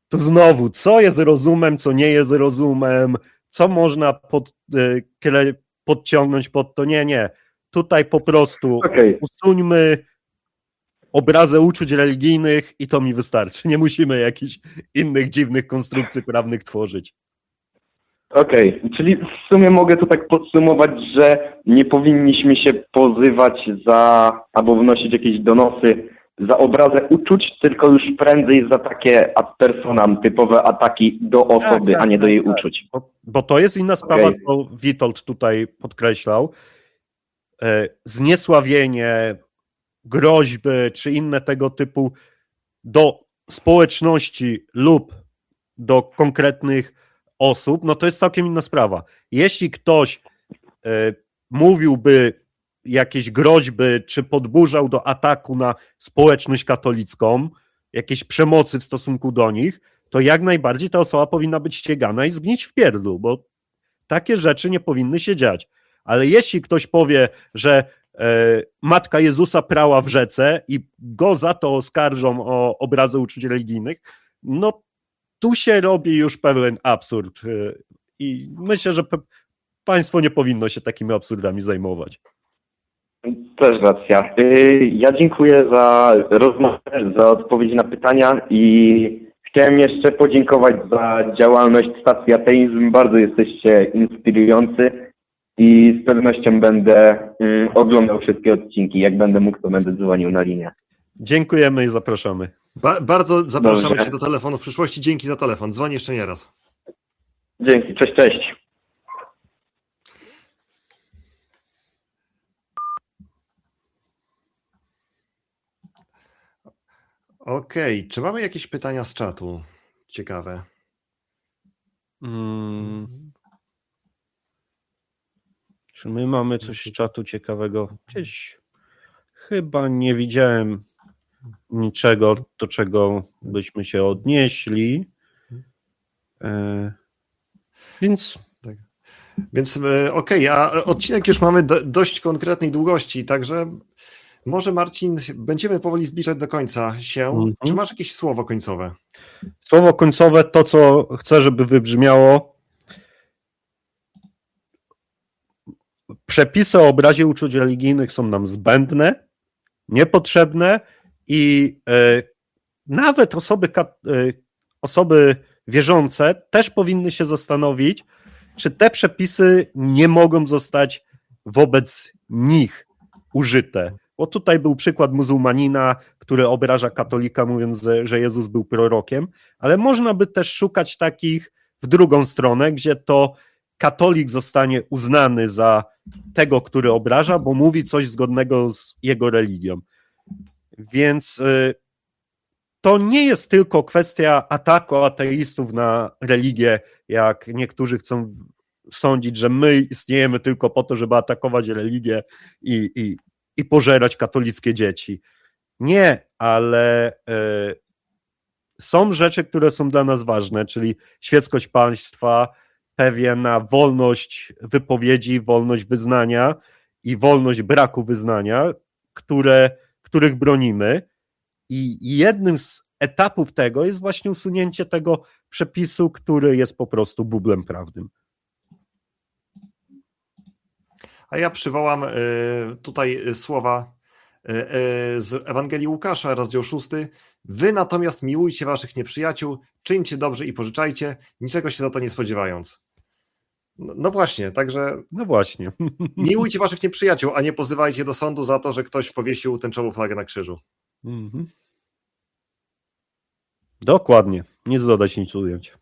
to znowu, co jest rozumem, co nie jest rozumem, co można pod, podciągnąć pod to, nie, nie. Tutaj po prostu okay. usuńmy obrazę uczuć religijnych i to mi wystarczy. Nie musimy jakichś innych dziwnych konstrukcji prawnych tworzyć. Okej, okay. Czyli w sumie mogę tu tak podsumować, że nie powinniśmy się pozywać za, albo wnosić jakieś donosy za obrazę uczuć, tylko już prędzej za takie ad personam, typowe ataki do osoby, tak, tak, a nie do jej tak, uczuć. Bo, bo to jest inna sprawa, okay. co Witold tutaj podkreślał. Zniesławienie, groźby czy inne tego typu do społeczności lub do konkretnych osób, no to jest całkiem inna sprawa. Jeśli ktoś y, mówiłby jakieś groźby, czy podburzał do ataku na społeczność katolicką, jakieś przemocy w stosunku do nich, to jak najbardziej ta osoba powinna być ścigana i zgnić w pierdlu, bo takie rzeczy nie powinny się dziać. Ale jeśli ktoś powie, że e, Matka Jezusa prała w rzece i go za to oskarżą o obrazę uczuć religijnych, no tu się robi już pewien absurd e, i myślę, że pe- państwo nie powinno się takimi absurdami zajmować. Też racja. Ja dziękuję za rozmowę, za odpowiedzi na pytania i chciałem jeszcze podziękować za działalność Stacji Ateizm. Bardzo jesteście inspirujący i z pewnością będę oglądał wszystkie odcinki. Jak będę mógł, to będę dzwonił na linię. Dziękujemy i zapraszamy. Ba- bardzo zapraszamy Dobrze. Cię do telefonu w przyszłości. Dzięki za telefon. Dzwoń jeszcze nie raz. Dzięki. Cześć, cześć. Okej, okay. Czy mamy jakieś pytania z czatu? Ciekawe. Hmm. Czy my mamy coś z czatu ciekawego? Gdzieś chyba nie widziałem niczego, do czego byśmy się odnieśli. E, więc... Tak. Więc okej, okay, a odcinek już mamy do, dość konkretnej długości, także może Marcin, będziemy powoli zbliżać do końca się. Mm-hmm. Czy masz jakieś słowo końcowe? Słowo końcowe, to co chcę, żeby wybrzmiało. Przepisy o obrazie uczuć religijnych są nam zbędne, niepotrzebne i e, nawet osoby, e, osoby wierzące też powinny się zastanowić, czy te przepisy nie mogą zostać wobec nich użyte. Bo tutaj był przykład muzułmanina, który obraża katolika, mówiąc, że Jezus był prorokiem, ale można by też szukać takich w drugą stronę, gdzie to katolik zostanie uznany za tego, który obraża, bo mówi coś zgodnego z jego religią. Więc y, to nie jest tylko kwestia ataku ateistów na religię, jak niektórzy chcą sądzić, że my istniejemy tylko po to, żeby atakować religię i, i, i pożerać katolickie dzieci. Nie, ale y, są rzeczy, które są dla nas ważne, czyli świeckość państwa, pewna wolność wypowiedzi, wolność wyznania i wolność braku wyznania, które, których bronimy. I jednym z etapów tego jest właśnie usunięcie tego przepisu, który jest po prostu bublem prawnym. A ja przywołam tutaj słowa z Ewangelii Łukasza, rozdział szósty. Wy natomiast miłujcie waszych nieprzyjaciół, czyńcie dobrze i pożyczajcie, niczego się za to nie spodziewając. No, no właśnie, także no właśnie. Miłujcie waszych nieprzyjaciół, a nie pozywajcie do sądu za to, że ktoś powiesił tęczową flagę na krzyżu. Mhm. Dokładnie, nic dodać, nic ująć.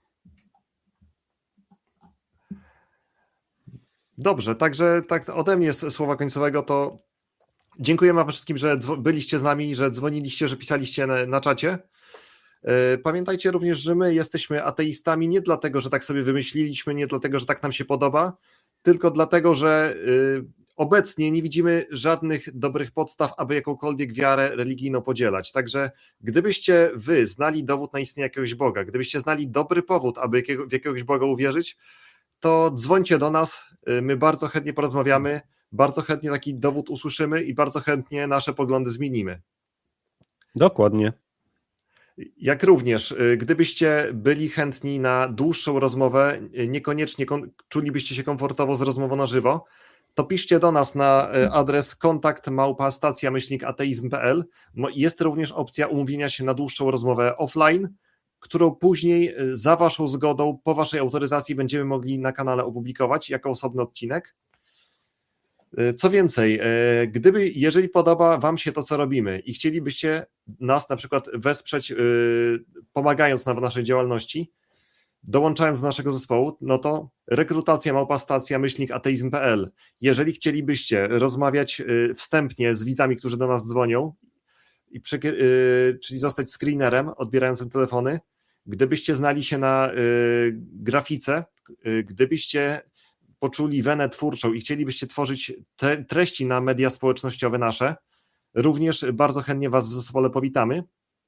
Dobrze, także tak ode mnie z słowa końcowego to dziękujemy wam wszystkim, że byliście z nami, że dzwoniliście, że pisaliście na, na czacie. Pamiętajcie również, że my jesteśmy ateistami nie dlatego, że tak sobie wymyśliliśmy, nie dlatego, że tak nam się podoba, tylko dlatego, że obecnie nie widzimy żadnych dobrych podstaw, aby jakąkolwiek wiarę religijną podzielać. Także gdybyście wy znali dowód na istnienie jakiegoś Boga, gdybyście znali dobry powód, aby jakiego, w jakiegoś Boga uwierzyć, to dzwońcie do nas, my bardzo chętnie porozmawiamy, bardzo chętnie taki dowód usłyszymy i bardzo chętnie nasze poglądy zmienimy. Dokładnie. Jak również, gdybyście byli chętni na dłuższą rozmowę, niekoniecznie czulibyście się komfortowo z rozmową na żywo, to piszcie do nas na adres kontakt małpa stacja myślnik ateizm kropka p l. Jest również opcja umówienia się na dłuższą rozmowę offline, którą później za waszą zgodą, po waszej autoryzacji będziemy mogli na kanale opublikować jako osobny odcinek. Co więcej, gdyby, jeżeli podoba wam się to, co robimy i chcielibyście nas na przykład wesprzeć, pomagając na naszej działalności, dołączając do naszego zespołu, no to rekrutacja małpa stacja myślnik ateizm kropka p l. Jeżeli chcielibyście rozmawiać wstępnie z widzami, którzy do nas dzwonią, i czyli zostać screenerem odbierającym telefony, gdybyście znali się na grafice, gdybyście poczuli wenę twórczą i chcielibyście tworzyć te treści na media społecznościowe nasze, również bardzo chętnie was w zespole powitamy.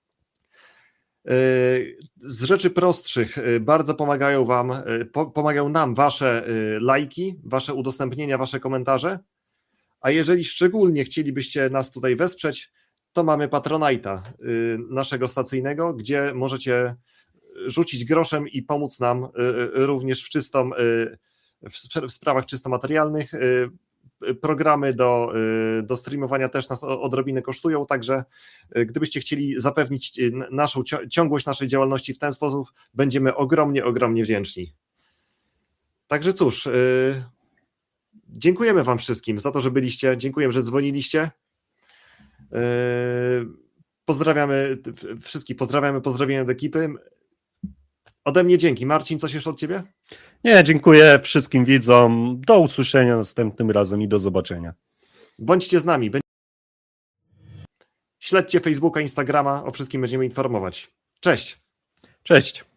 Z rzeczy prostszych bardzo pomagają wam, pomagają nam wasze lajki, wasze udostępnienia, wasze komentarze, a jeżeli szczególnie chcielibyście nas tutaj wesprzeć, to mamy Patronite'a naszego stacyjnego, gdzie możecie rzucić groszem i pomóc nam również w czystą, w sprawach czysto materialnych. Programy do, do streamowania też nas odrobinę kosztują, także gdybyście chcieli zapewnić naszą ciągłość naszej działalności w ten sposób, będziemy ogromnie, ogromnie wdzięczni. Także cóż, dziękujemy wam wszystkim za to, że byliście, dziękujemy, że dzwoniliście. Pozdrawiamy wszystkich, pozdrawiamy, pozdrowienia od ekipy. Ode mnie dzięki. Marcin, coś jeszcze od ciebie? Nie, dziękuję wszystkim widzom. Do usłyszenia następnym razem i do zobaczenia. Bądźcie z nami. Śledźcie Facebooka, Instagrama, o wszystkim będziemy informować. Cześć. Cześć.